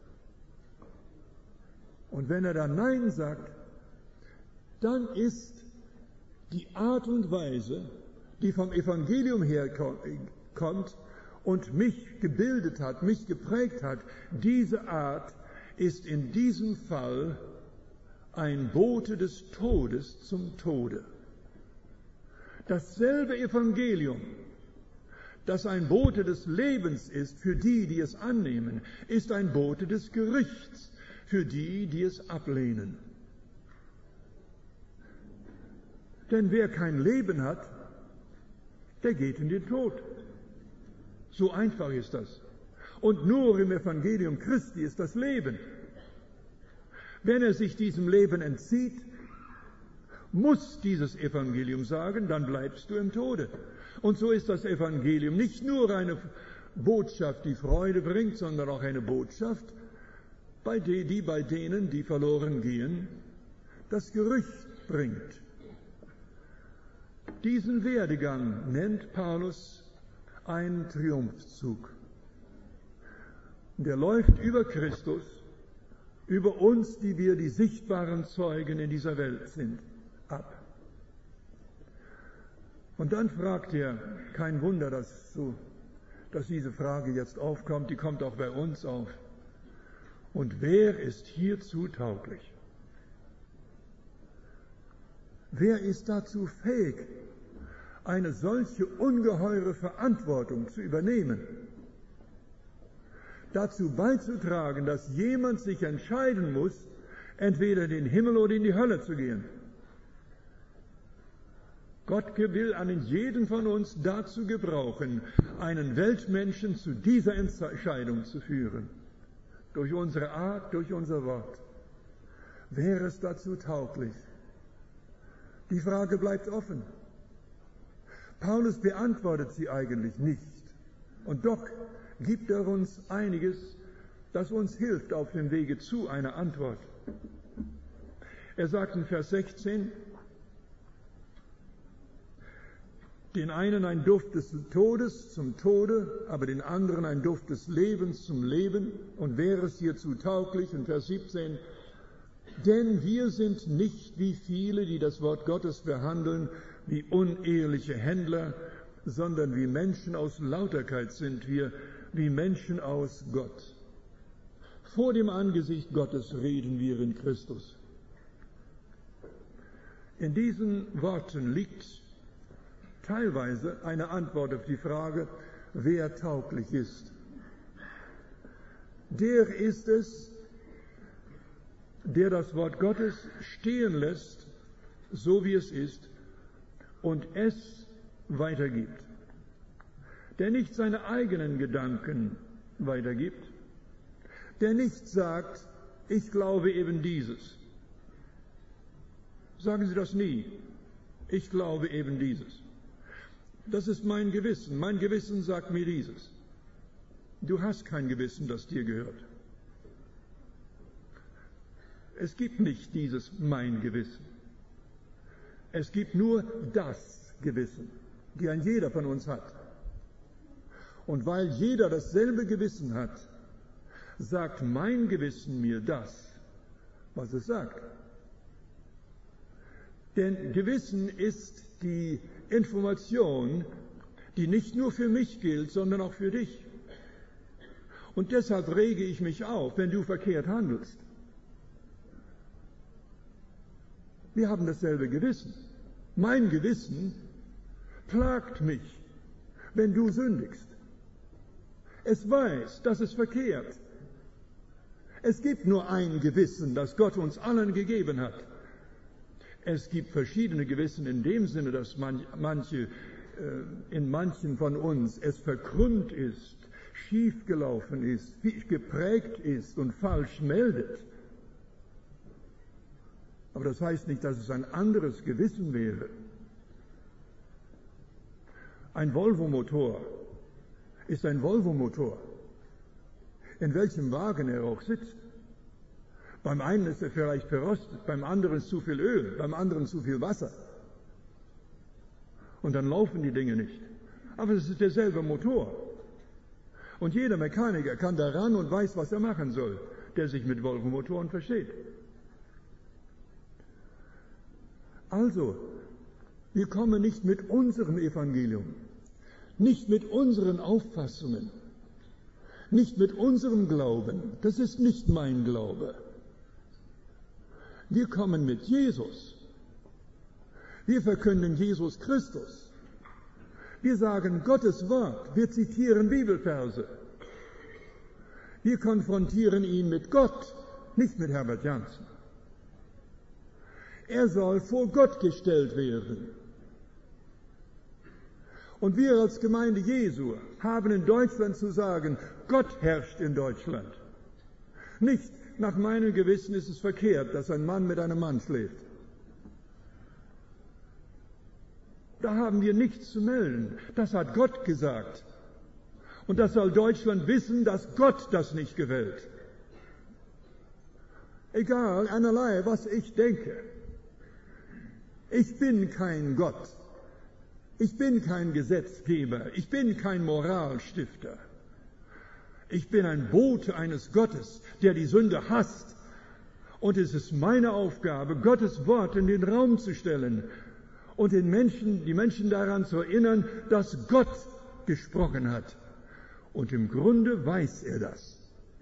Und wenn er dann Nein sagt, dann ist die Art und Weise, die vom Evangelium herkommt und mich gebildet hat, mich geprägt hat, diese Art ist in diesem Fall ein Bote des Todes zum Tode. Dasselbe Evangelium, das ein Bote des Lebens ist für die, die es annehmen, ist ein Bote des Gerichts für die, die es ablehnen. Denn wer kein Leben hat, der geht in den Tod. So einfach ist das. Und nur im Evangelium Christi ist das Leben. Wenn er sich diesem Leben entzieht, muss dieses Evangelium sagen, dann bleibst du im Tode. Und so ist das Evangelium nicht nur eine Botschaft, die Freude bringt, sondern auch eine Botschaft, die bei denen, die verloren gehen, das Gerücht bringt. Diesen Werdegang nennt Paulus einen Triumphzug. Der läuft über Christus, über uns, die wir die sichtbaren Zeugen in dieser Welt sind, ab. Und dann fragt er, kein Wunder, dass diese Frage jetzt aufkommt, die kommt auch bei uns auf. Und wer ist hierzu tauglich? Wer ist dazu fähig, eine solche ungeheure Verantwortung zu übernehmen? Dazu beizutragen, dass jemand sich entscheiden muss, entweder in den Himmel oder in die Hölle zu gehen. Gott will einen jeden von uns dazu gebrauchen, einen Weltmenschen zu dieser Entscheidung zu führen. Durch unsere Art, durch unser Wort. Wäre es dazu tauglich? Die Frage bleibt offen. Paulus beantwortet sie eigentlich nicht. Und doch gibt er uns einiges, das uns hilft auf dem Wege zu einer Antwort. Er sagt in Vers 16, den einen ein Duft des Todes zum Tode, aber den anderen ein Duft des Lebens zum Leben. Und wäre es hierzu tauglich, in Vers 17, denn wir sind nicht wie viele, die das Wort Gottes behandeln, wie unehrliche Händler, sondern wie Menschen aus Lauterkeit sind wir, wie Menschen aus Gott. Vor dem Angesicht Gottes reden wir in Christus. In diesen Worten liegt teilweise eine Antwort auf die Frage, wer tauglich ist. Der ist es, der das Wort Gottes stehen lässt, so wie es ist, und es weitergibt. Der nicht seine eigenen Gedanken weitergibt, der nicht sagt, ich glaube eben dieses. Sagen Sie das nie. Ich glaube eben dieses. Das ist mein Gewissen. Mein Gewissen sagt mir dieses. Du hast kein Gewissen, das dir gehört. Es gibt nicht dieses mein Gewissen. Es gibt nur das Gewissen, die ein jeder von uns hat. Und weil jeder dasselbe Gewissen hat, sagt mein Gewissen mir das, was es sagt. Denn Gewissen ist die Information, die nicht nur für mich gilt, sondern auch für dich. Und deshalb rege ich mich auf, wenn du verkehrt handelst. Wir haben dasselbe Gewissen. Mein Gewissen plagt mich, wenn du sündigst. Es weiß, dass es verkehrt. Es gibt nur ein Gewissen, das Gott uns allen gegeben hat. Es gibt verschiedene Gewissen in dem Sinne, dass in manchen von uns es verkrümmt ist, schiefgelaufen ist, geprägt ist und falsch meldet. Aber das heißt nicht, dass es ein anderes Gewissen wäre. Ein Volvo-Motor ist ein Volvo-Motor, in welchem Wagen er auch sitzt. Beim einen ist er vielleicht verrostet, beim anderen ist zu viel Öl, beim anderen zu viel Wasser. Und dann laufen die Dinge nicht. Aber es ist derselbe Motor. Und jeder Mechaniker kann daran und weiß, was er machen soll, der sich mit Volvo-Motoren versteht. Also, wir kommen nicht mit unserem Evangelium, nicht mit unseren Auffassungen, nicht mit unserem Glauben. Das ist nicht mein Glaube. Wir kommen mit Jesus. Wir verkünden Jesus Christus. Wir sagen Gottes Wort. Wir zitieren Bibelverse. Wir konfrontieren ihn mit Gott, nicht mit Herbert Janssen. Er soll vor Gott gestellt werden. Und wir als Gemeinde Jesu haben in Deutschland zu sagen, Gott herrscht in Deutschland. Nicht nach meinem Gewissen ist es verkehrt, dass ein Mann mit einem Mann schläft. Da haben wir nichts zu melden. Das hat Gott gesagt. Und das soll Deutschland wissen, dass Gott das nicht gefällt. Egal, einerlei, was ich denke. Ich bin kein Gott. Ich bin kein Gesetzgeber. Ich bin kein Moralstifter. Ich bin ein Bote eines Gottes, der die Sünde hasst. Und es ist meine Aufgabe, Gottes Wort in den Raum zu stellen und die Menschen daran zu erinnern, dass Gott gesprochen hat. Und im Grunde weiß er das.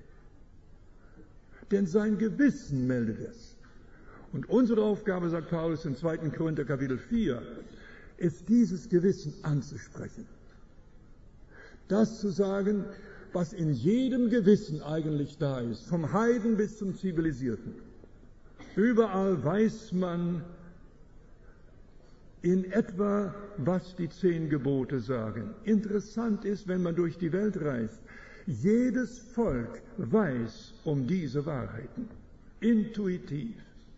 Denn sein Gewissen meldet es. Und unsere Aufgabe, sagt Paulus in 2. Korinther Kapitel 4, ist dieses Gewissen anzusprechen. Das zu sagen, was in jedem Gewissen eigentlich da ist, vom Heiden bis zum Zivilisierten. Überall weiß man in etwa, was die 10 Gebote sagen. Interessant ist, wenn man durch die Welt reist, jedes Volk weiß um diese Wahrheiten, intuitiv.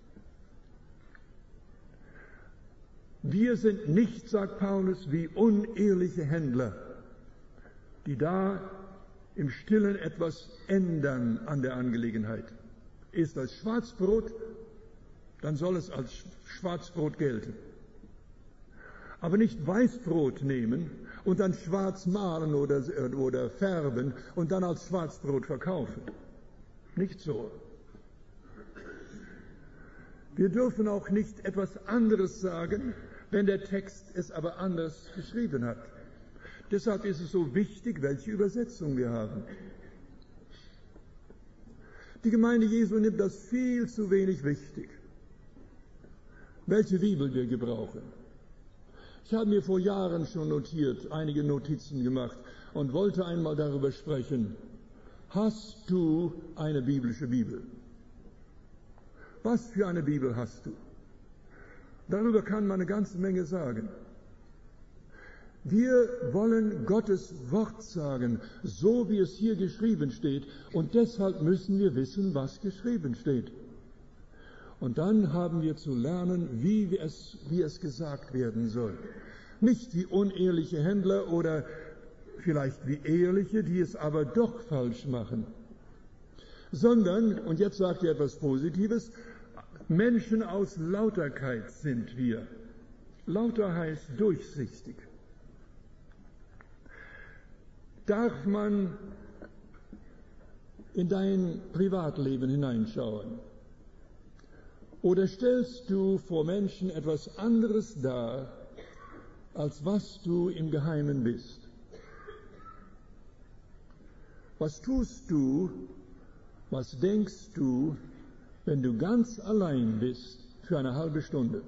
Wir sind nicht, sagt Paulus, wie unehrliche Händler, die da im Stillen etwas ändern an der Angelegenheit. Ist das Schwarzbrot, dann soll es als Schwarzbrot gelten. Aber nicht Weißbrot nehmen und dann schwarz malen oder färben und dann als Schwarzbrot verkaufen. Nicht so. Wir dürfen auch nicht etwas anderes sagen, wenn der Text es aber anders geschrieben hat. Deshalb ist es so wichtig, welche Übersetzung wir haben. Die Gemeinde Jesu nimmt das viel zu wenig wichtig, welche Bibel wir gebrauchen. Ich habe mir vor Jahren schon notiert, einige Notizen gemacht und wollte einmal darüber sprechen. Hast du eine biblische Bibel? Was für eine Bibel hast du? Darüber kann man eine ganze Menge sagen. Wir wollen Gottes Wort sagen, so wie es hier geschrieben steht, und deshalb müssen wir wissen, was geschrieben steht. Und dann haben wir zu lernen, wie es gesagt werden soll. Nicht wie unehrliche Händler oder vielleicht wie ehrliche, die es aber doch falsch machen. Sondern, und jetzt sagt er etwas Positives, Menschen aus Lauterkeit sind wir. Lauter heißt durchsichtig. Darf man in dein Privatleben hineinschauen? Oder stellst du vor Menschen etwas anderes dar, als was du im Geheimen bist? Was tust du, was denkst du, wenn du ganz allein bist für eine halbe Stunde?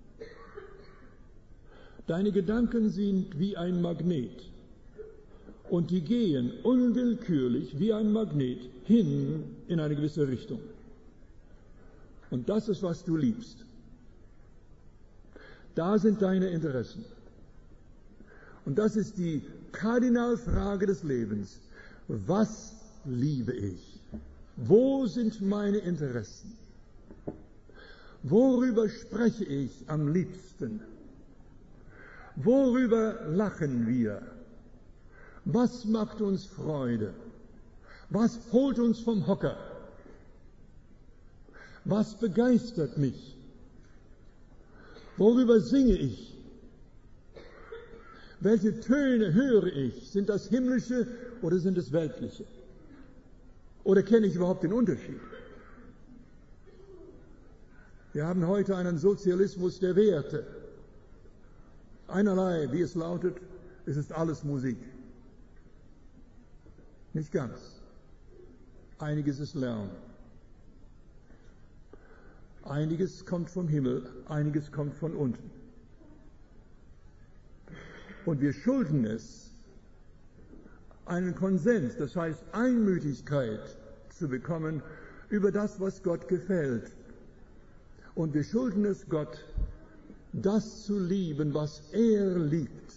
Deine Gedanken sind wie ein Magnet und die gehen unwillkürlich wie ein Magnet hin in eine gewisse Richtung. Und das ist, was du liebst. Da sind deine Interessen. Und das ist die Kardinalfrage des Lebens. Was liebe ich? Wo sind meine Interessen? Worüber spreche ich am liebsten? Worüber lachen wir? Was macht uns Freude? Was holt uns vom Hocker? Was begeistert mich? Worüber singe ich? Welche Töne höre ich? Sind das himmlische oder sind es weltliche? Oder kenne ich überhaupt den Unterschied? Wir haben heute einen Sozialismus der Werte. Einerlei, wie es lautet, es ist alles Musik. Nicht ganz. Einiges ist Lärm. Einiges kommt vom Himmel, einiges kommt von unten. Und wir schulden es, einen Konsens, das heißt Einmütigkeit zu bekommen über das, was Gott gefällt. Und wir schulden es Gott, das zu lieben, was er liebt.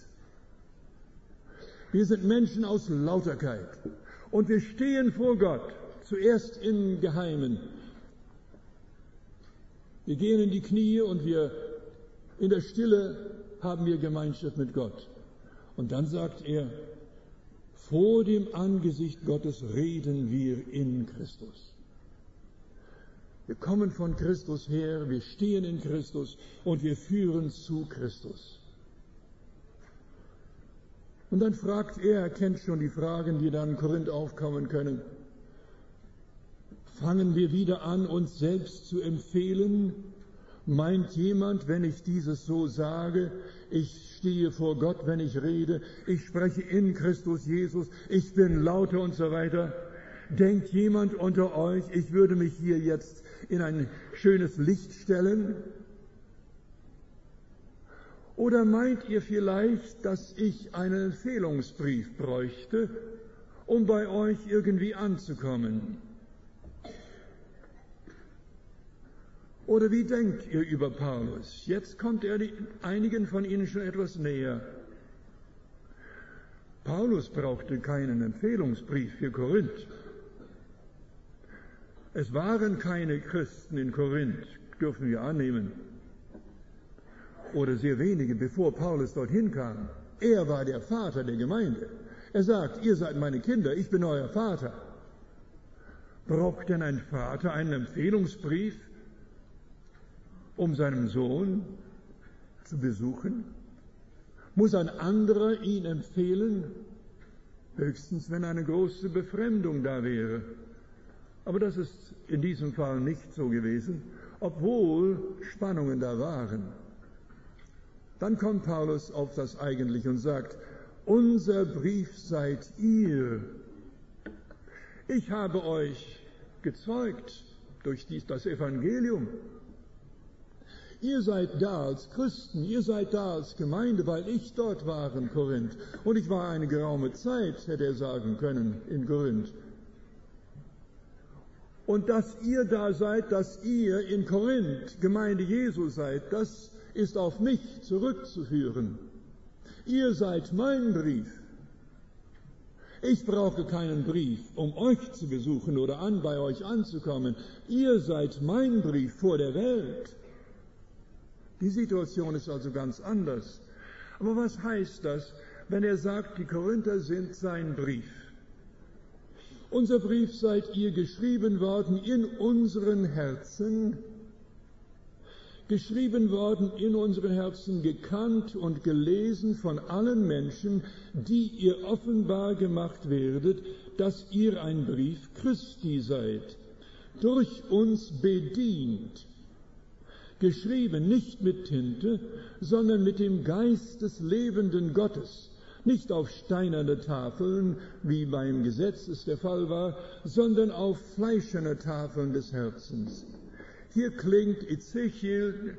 Wir sind Menschen aus Lauterkeit und wir stehen vor Gott, zuerst im Geheimen. Wir gehen in die Knie und in der Stille haben wir Gemeinschaft mit Gott. Und dann sagt er, vor dem Angesicht Gottes reden wir in Christus. Wir kommen von Christus her, wir stehen in Christus und wir führen zu Christus. Und dann fragt er kennt schon die Fragen, die dann in Korinth aufkommen können. Fangen wir wieder an, uns selbst zu empfehlen? Meint jemand, wenn ich dieses so sage, ich stehe vor Gott, wenn ich rede, ich spreche in Christus Jesus, ich bin lauter und so weiter? Denkt jemand unter euch, ich würde mich hier jetzt in ein schönes Licht stellen? Oder meint ihr vielleicht, dass ich einen Empfehlungsbrief bräuchte, um bei euch irgendwie anzukommen? Oder wie denkt ihr über Paulus? Jetzt kommt er einigen von Ihnen schon etwas näher. Paulus brauchte keinen Empfehlungsbrief für Korinth. Es waren keine Christen in Korinth, dürfen wir annehmen. Oder sehr wenige, bevor Paulus dorthin kam. Er war der Vater der Gemeinde. Er sagt, ihr seid meine Kinder, ich bin euer Vater. Braucht denn ein Vater einen Empfehlungsbrief, um seinen Sohn zu besuchen? Muss ein anderer ihn empfehlen? Höchstens, wenn eine große Befremdung da wäre. Aber das ist in diesem Fall nicht so gewesen, obwohl Spannungen da waren. Dann kommt Paulus auf das Eigentliche und sagt, unser Brief seid ihr. Ich habe euch gezeugt durch das Evangelium. Ihr seid da als Christen, ihr seid da als Gemeinde, weil ich dort war in Korinth. Und ich war eine geraume Zeit, hätte er sagen können, in Korinth. Und dass ihr da seid, dass ihr in Korinth Gemeinde Jesu seid, das ist auf mich zurückzuführen. Ihr seid mein Brief. Ich brauche keinen Brief, um euch zu besuchen oder bei euch anzukommen. Ihr seid mein Brief vor der Welt. Die Situation ist also ganz anders. Aber was heißt das, wenn er sagt, die Korinther sind sein Brief? Unser Brief seid ihr geschrieben worden in unseren Herzen, gekannt und gelesen von allen Menschen, die ihr offenbar gemacht werdet, dass ihr ein Brief Christi seid, durch uns bedient. geschrieben nicht mit Tinte, sondern mit dem Geist des lebenden Gottes, nicht auf steinerne Tafeln, wie beim Gesetz es der Fall war, sondern auf fleischerne Tafeln des Herzens. Hier klingt Hesekiel,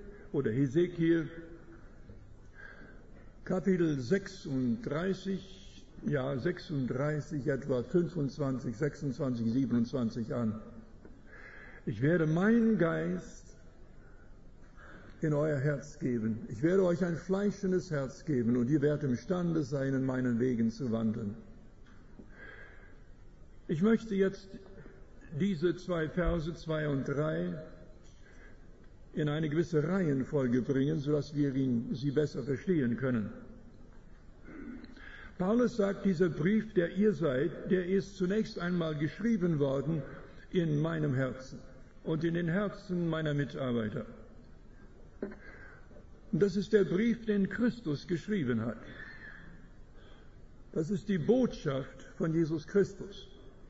Kapitel 36, etwa 25, 26, 27 an. Ich werde meinen Geist in euer Herz geben. Ich werde euch ein fleischendes Herz geben und ihr werdet imstande sein, in meinen Wegen zu wandeln. Ich möchte jetzt diese 2 Verse 2 und 3 in eine gewisse Reihenfolge bringen, sodass wir sie besser verstehen können. Paulus sagt, dieser Brief, der ihr seid, der ist zunächst einmal geschrieben worden in meinem Herzen und in den Herzen meiner Mitarbeiter. Und das ist der Brief, den Christus geschrieben hat. Das ist die Botschaft von Jesus Christus.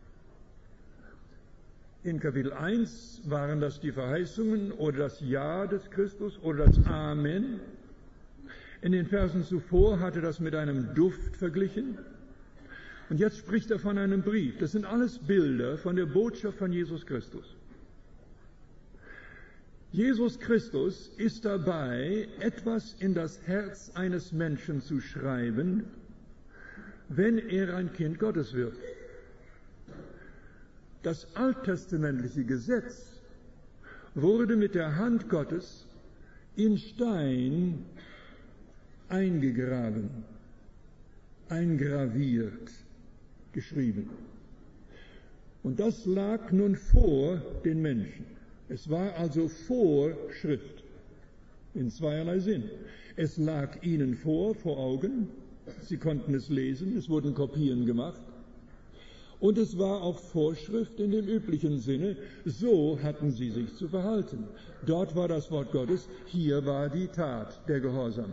In Kapitel 1 waren das die Verheißungen oder das Ja des Christus oder das Amen. In den Versen zuvor hatte das mit einem Duft verglichen. Und jetzt spricht er von einem Brief. Das sind alles Bilder von der Botschaft von Jesus Christus. Jesus Christus ist dabei, etwas in das Herz eines Menschen zu schreiben, wenn er ein Kind Gottes wird. Das alttestamentliche Gesetz wurde mit der Hand Gottes in Stein eingegraben, eingraviert, geschrieben. Und das lag nun vor den Menschen. Es war also Vorschrift in zweierlei Sinn. Es lag ihnen vor Augen, sie konnten es lesen, es wurden Kopien gemacht. Und es war auch Vorschrift in dem üblichen Sinne, so hatten sie sich zu verhalten. Dort war das Wort Gottes, hier war die Tat, der Gehorsam.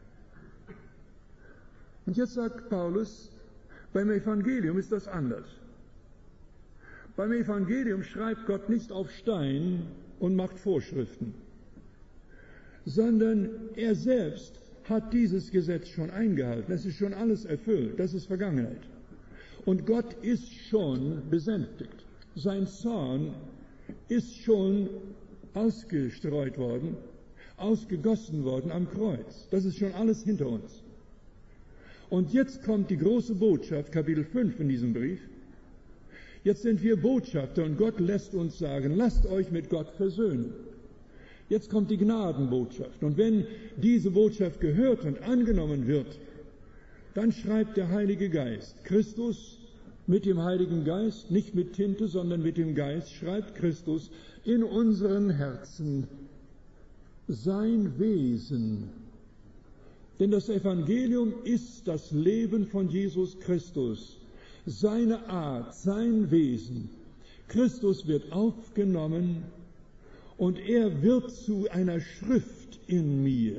Und jetzt sagt Paulus, beim Evangelium ist das anders. Beim Evangelium schreibt Gott nicht auf Stein und macht Vorschriften, sondern er selbst hat dieses Gesetz schon eingehalten. Es ist schon alles erfüllt, das ist Vergangenheit. Und Gott ist schon besänftigt. Sein Zorn ist schon ausgestreut worden, ausgegossen worden am Kreuz. Das ist schon alles hinter uns. Und jetzt kommt die große Botschaft, Kapitel 5 in diesem Brief. Jetzt sind wir Botschafter und Gott lässt uns sagen, lasst euch mit Gott versöhnen. Jetzt kommt die Gnadenbotschaft. Und wenn diese Botschaft gehört und angenommen wird, dann schreibt der Heilige Geist. Christus mit dem Heiligen Geist, nicht mit Tinte, sondern mit dem Geist, schreibt Christus in unseren Herzen sein Wesen. Denn das Evangelium ist das Leben von Jesus Christus, seine Art, sein Wesen. Christus wird aufgenommen und er wird zu einer Schrift in mir.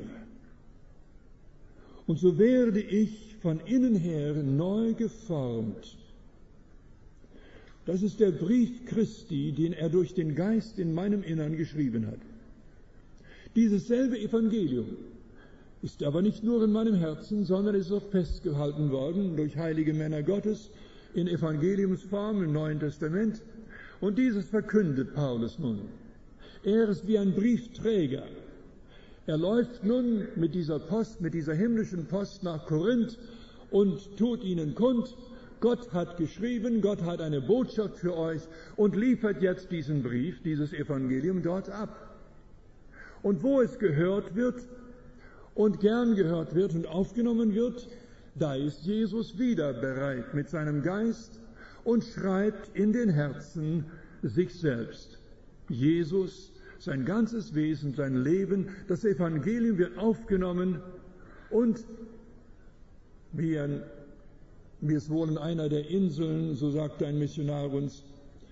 Und so werde ich von innen her neu geformt. Das ist der Brief Christi, den er durch den Geist in meinem Innern geschrieben hat. Dieses selbe Evangelium ist aber nicht nur in meinem Herzen, sondern ist auch festgehalten worden durch heilige Männer Gottes in Evangeliumsform im Neuen Testament. Und dieses verkündet Paulus nun. Er ist wie ein Briefträger. Er läuft nun mit dieser Post, mit dieser himmlischen Post nach Korinth und tut ihnen kund, Gott hat geschrieben, Gott hat eine Botschaft für euch und liefert jetzt diesen Brief, dieses Evangelium dort ab. Und wo es gehört wird und gern gehört wird und aufgenommen wird, da ist Jesus wieder bereit mit seinem Geist und schreibt in den Herzen sich selbst. Jesus, sein ganzes Wesen, sein Leben, das Evangelium wird aufgenommen und wie es wohl in einer der Inseln, so sagte ein Missionar uns,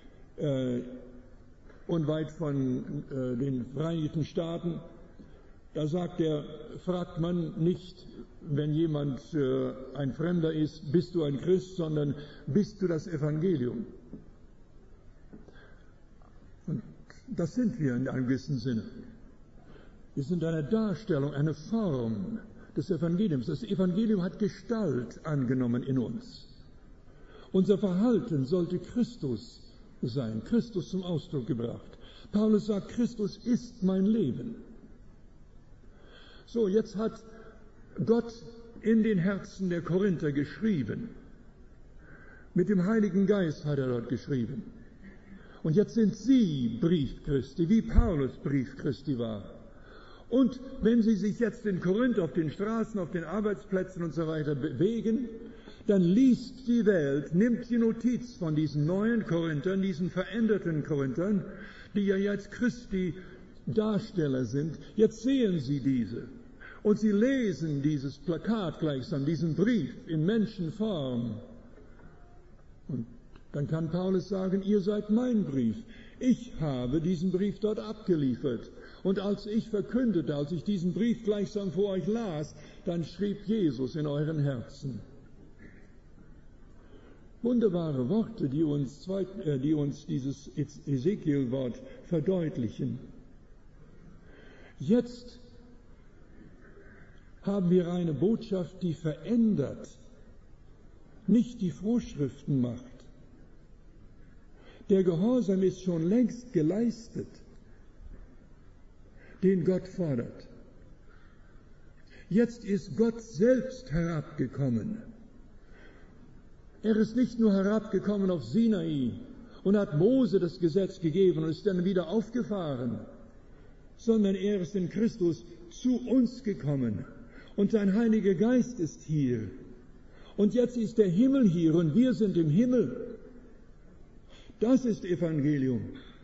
unweit von den Vereinigten Staaten, da fragt man nicht, wenn jemand ein Fremder ist, bist du ein Christ, sondern bist du das Evangelium? Und das sind wir in einem gewissen Sinne. Wir sind eine Darstellung, eine Form des Evangeliums. Das Evangelium hat Gestalt angenommen in uns. Unser Verhalten sollte Christus sein, Christus zum Ausdruck gebracht. Paulus sagt, Christus ist mein Leben. So, jetzt hat Gott in den Herzen der Korinther geschrieben. Mit dem Heiligen Geist hat er dort geschrieben. Und jetzt sind sie Brief Christi, wie Paulus Brief Christi war. Und wenn sie sich jetzt in Korinth auf den Straßen, auf den Arbeitsplätzen und so weiter bewegen, dann liest die Welt, nimmt die Notiz von diesen neuen Korinthern, diesen veränderten Korinthern, die ja jetzt Christi Darsteller sind. Jetzt sehen sie diese. Und sie lesen dieses Plakat gleichsam, diesen Brief in Menschenform. Und dann kann Paulus sagen, ihr seid mein Brief. Ich habe diesen Brief dort abgeliefert. Und als ich verkündete, als ich diesen Brief gleichsam vor euch las, dann schrieb Jesus in euren Herzen. Wunderbare Worte, die uns dieses Ezekiel-Wort verdeutlichen. Jetzt haben wir eine Botschaft, die verändert, nicht die Vorschriften macht. Der Gehorsam ist schon längst geleistet, den Gott fordert. Jetzt ist Gott selbst herabgekommen. Er ist nicht nur herabgekommen auf Sinai und hat Mose das Gesetz gegeben und ist dann wieder aufgefahren, sondern er ist in Christus zu uns gekommen und sein Heiliger Geist ist hier. Und jetzt ist der Himmel hier und wir sind im Himmel. Das ist Evangelium.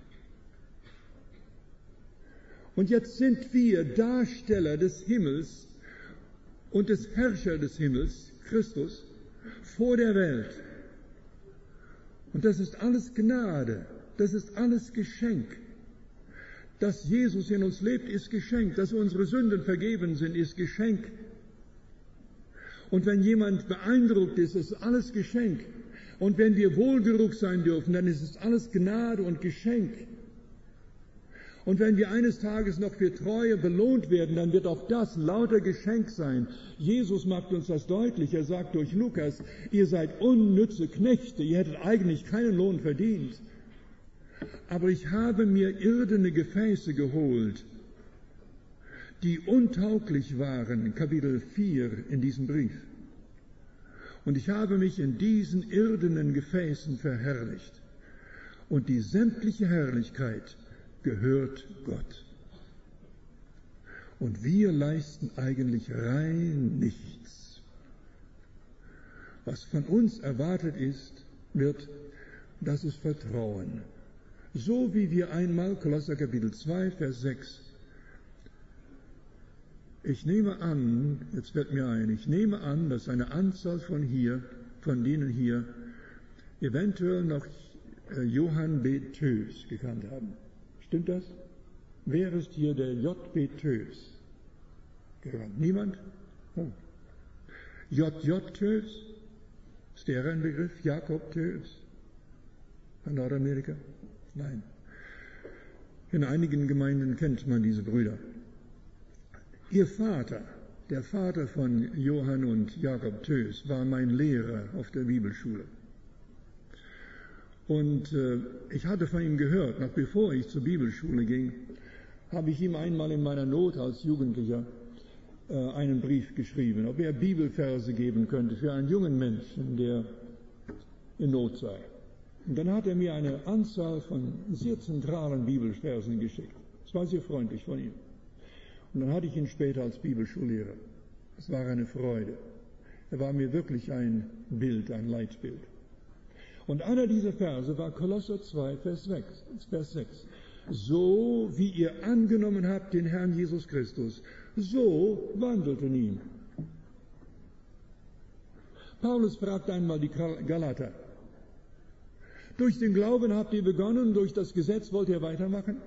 Und jetzt sind wir Darsteller des Himmels und des Herrschers des Himmels, Christus, vor der Welt. Und das ist alles Gnade, das ist alles Geschenk. Dass Jesus in uns lebt, ist Geschenk. Dass unsere Sünden vergeben sind, ist Geschenk. Und wenn jemand beeindruckt ist, ist alles Geschenk. Und wenn wir wohlgeruch sein dürfen, dann ist es alles Gnade und Geschenk. Und wenn wir eines Tages noch für Treue belohnt werden, dann wird auch das lauter Geschenk sein. Jesus macht uns das deutlich. Er sagt durch Lukas, ihr seid unnütze Knechte, ihr hättet eigentlich keinen Lohn verdient. Aber ich habe mir irdene Gefäße geholt, die untauglich waren, Kapitel 4 in diesem Brief. Und ich habe mich in diesen irdenen Gefäßen verherrlicht. Und die sämtliche Herrlichkeit gehört Gott. Und wir leisten eigentlich rein nichts. Was von uns erwartet wird, das ist Vertrauen. So wie wir einmal, Kolosser Kapitel 2, Vers 6, ich nehme an, dass eine Anzahl von denen hier, eventuell noch Johann B. Tös gekannt haben. Stimmt das? Wer ist hier der J.B. Tös gekannt? Niemand? Oh. J.J. Tös? Ist der ein Begriff? Jakob Tös? Von Nordamerika? Nein. In einigen Gemeinden kennt man diese Brüder. Ihr Vater, der Vater von Johann und Jakob Tös, war mein Lehrer auf der Bibelschule. Und ich hatte von ihm gehört, noch bevor ich zur Bibelschule ging, habe ich ihm einmal in meiner Not als Jugendlicher einen Brief geschrieben, ob er Bibelverse geben könnte für einen jungen Menschen, der in Not sei. Und dann hat er mir eine Anzahl von sehr zentralen Bibelversen geschickt. Das war sehr freundlich von ihm. Und dann hatte ich ihn später als Bibelschullehrer. Es war eine Freude. Er war mir wirklich ein Bild, ein Leitbild. Und einer dieser Verse war Kolosser 2, Vers 6. So wie ihr angenommen habt den Herrn Jesus Christus, so wandelt in ihm. Paulus fragt einmal die Galater, durch den Glauben habt ihr begonnen, durch das Gesetz wollt ihr weitermachen?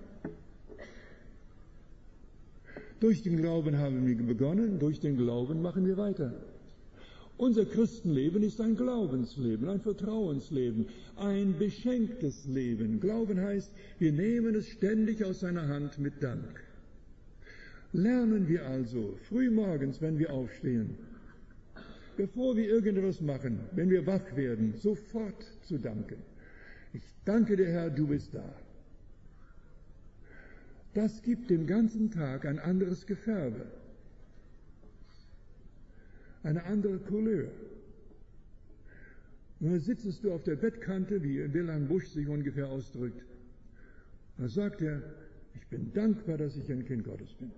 Durch den Glauben haben wir begonnen, durch den Glauben machen wir weiter. Unser Christenleben ist ein Glaubensleben, ein Vertrauensleben, ein beschenktes Leben. Glauben heißt, wir nehmen es ständig aus seiner Hand mit Dank. Lernen wir also frühmorgens, wenn wir aufstehen, bevor wir irgendetwas machen, wenn wir wach werden, sofort zu danken. Ich danke dir, Herr, du bist da. Das gibt dem ganzen Tag ein anderes Gefärbe, eine andere Couleur. Nun sitzt du auf der Bettkante, wie Wilhelm Busch sich ungefähr ausdrückt. Da sagt er, ich bin dankbar, dass ich ein Kind Gottes bin.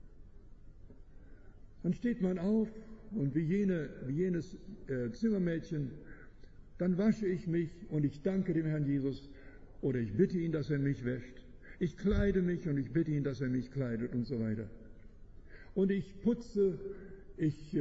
Dann steht man auf und wie jenes Zimmermädchen, dann wasche ich mich und ich danke dem Herrn Jesus oder ich bitte ihn, dass er mich wäscht. Ich kleide mich und ich bitte ihn, dass er mich kleidet und so weiter. Und ich putze, ich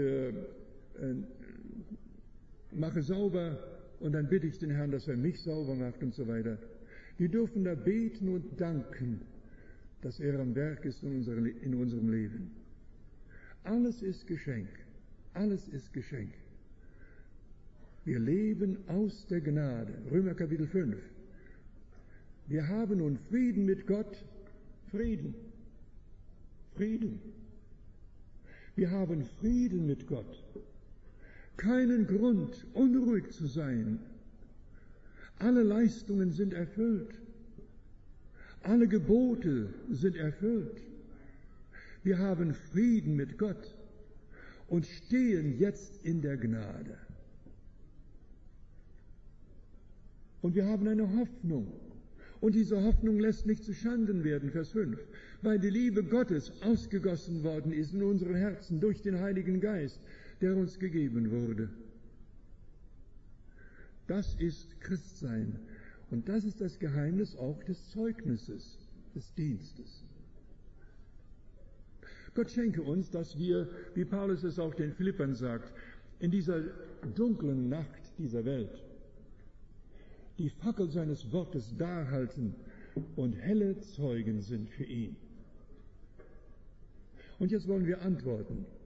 mache sauber und dann bitte ich den Herrn, dass er mich sauber macht und so weiter. Wir dürfen da beten und danken, dass er am Werk ist in unserem Leben. Alles ist Geschenk. Alles ist Geschenk. Wir leben aus der Gnade. Römer Kapitel 5. Wir haben nun Frieden mit Gott. Frieden. Frieden. Wir haben Frieden mit Gott. Keinen Grund, unruhig zu sein. Alle Leistungen sind erfüllt. Alle Gebote sind erfüllt. Wir haben Frieden mit Gott und stehen jetzt in der Gnade. Und wir haben eine Hoffnung. Und diese Hoffnung lässt nicht zu Schanden werden, Vers 5, weil die Liebe Gottes ausgegossen worden ist in unseren Herzen durch den Heiligen Geist, der uns gegeben wurde. Das ist Christsein. Und das ist das Geheimnis auch des Zeugnisses, des Dienstes. Gott schenke uns, dass wir, wie Paulus es auch den Philippern sagt, in dieser dunklen Nacht dieser Welt die Fackel seines Wortes darhalten und helle Zeugen sind für ihn. Und jetzt wollen wir antworten.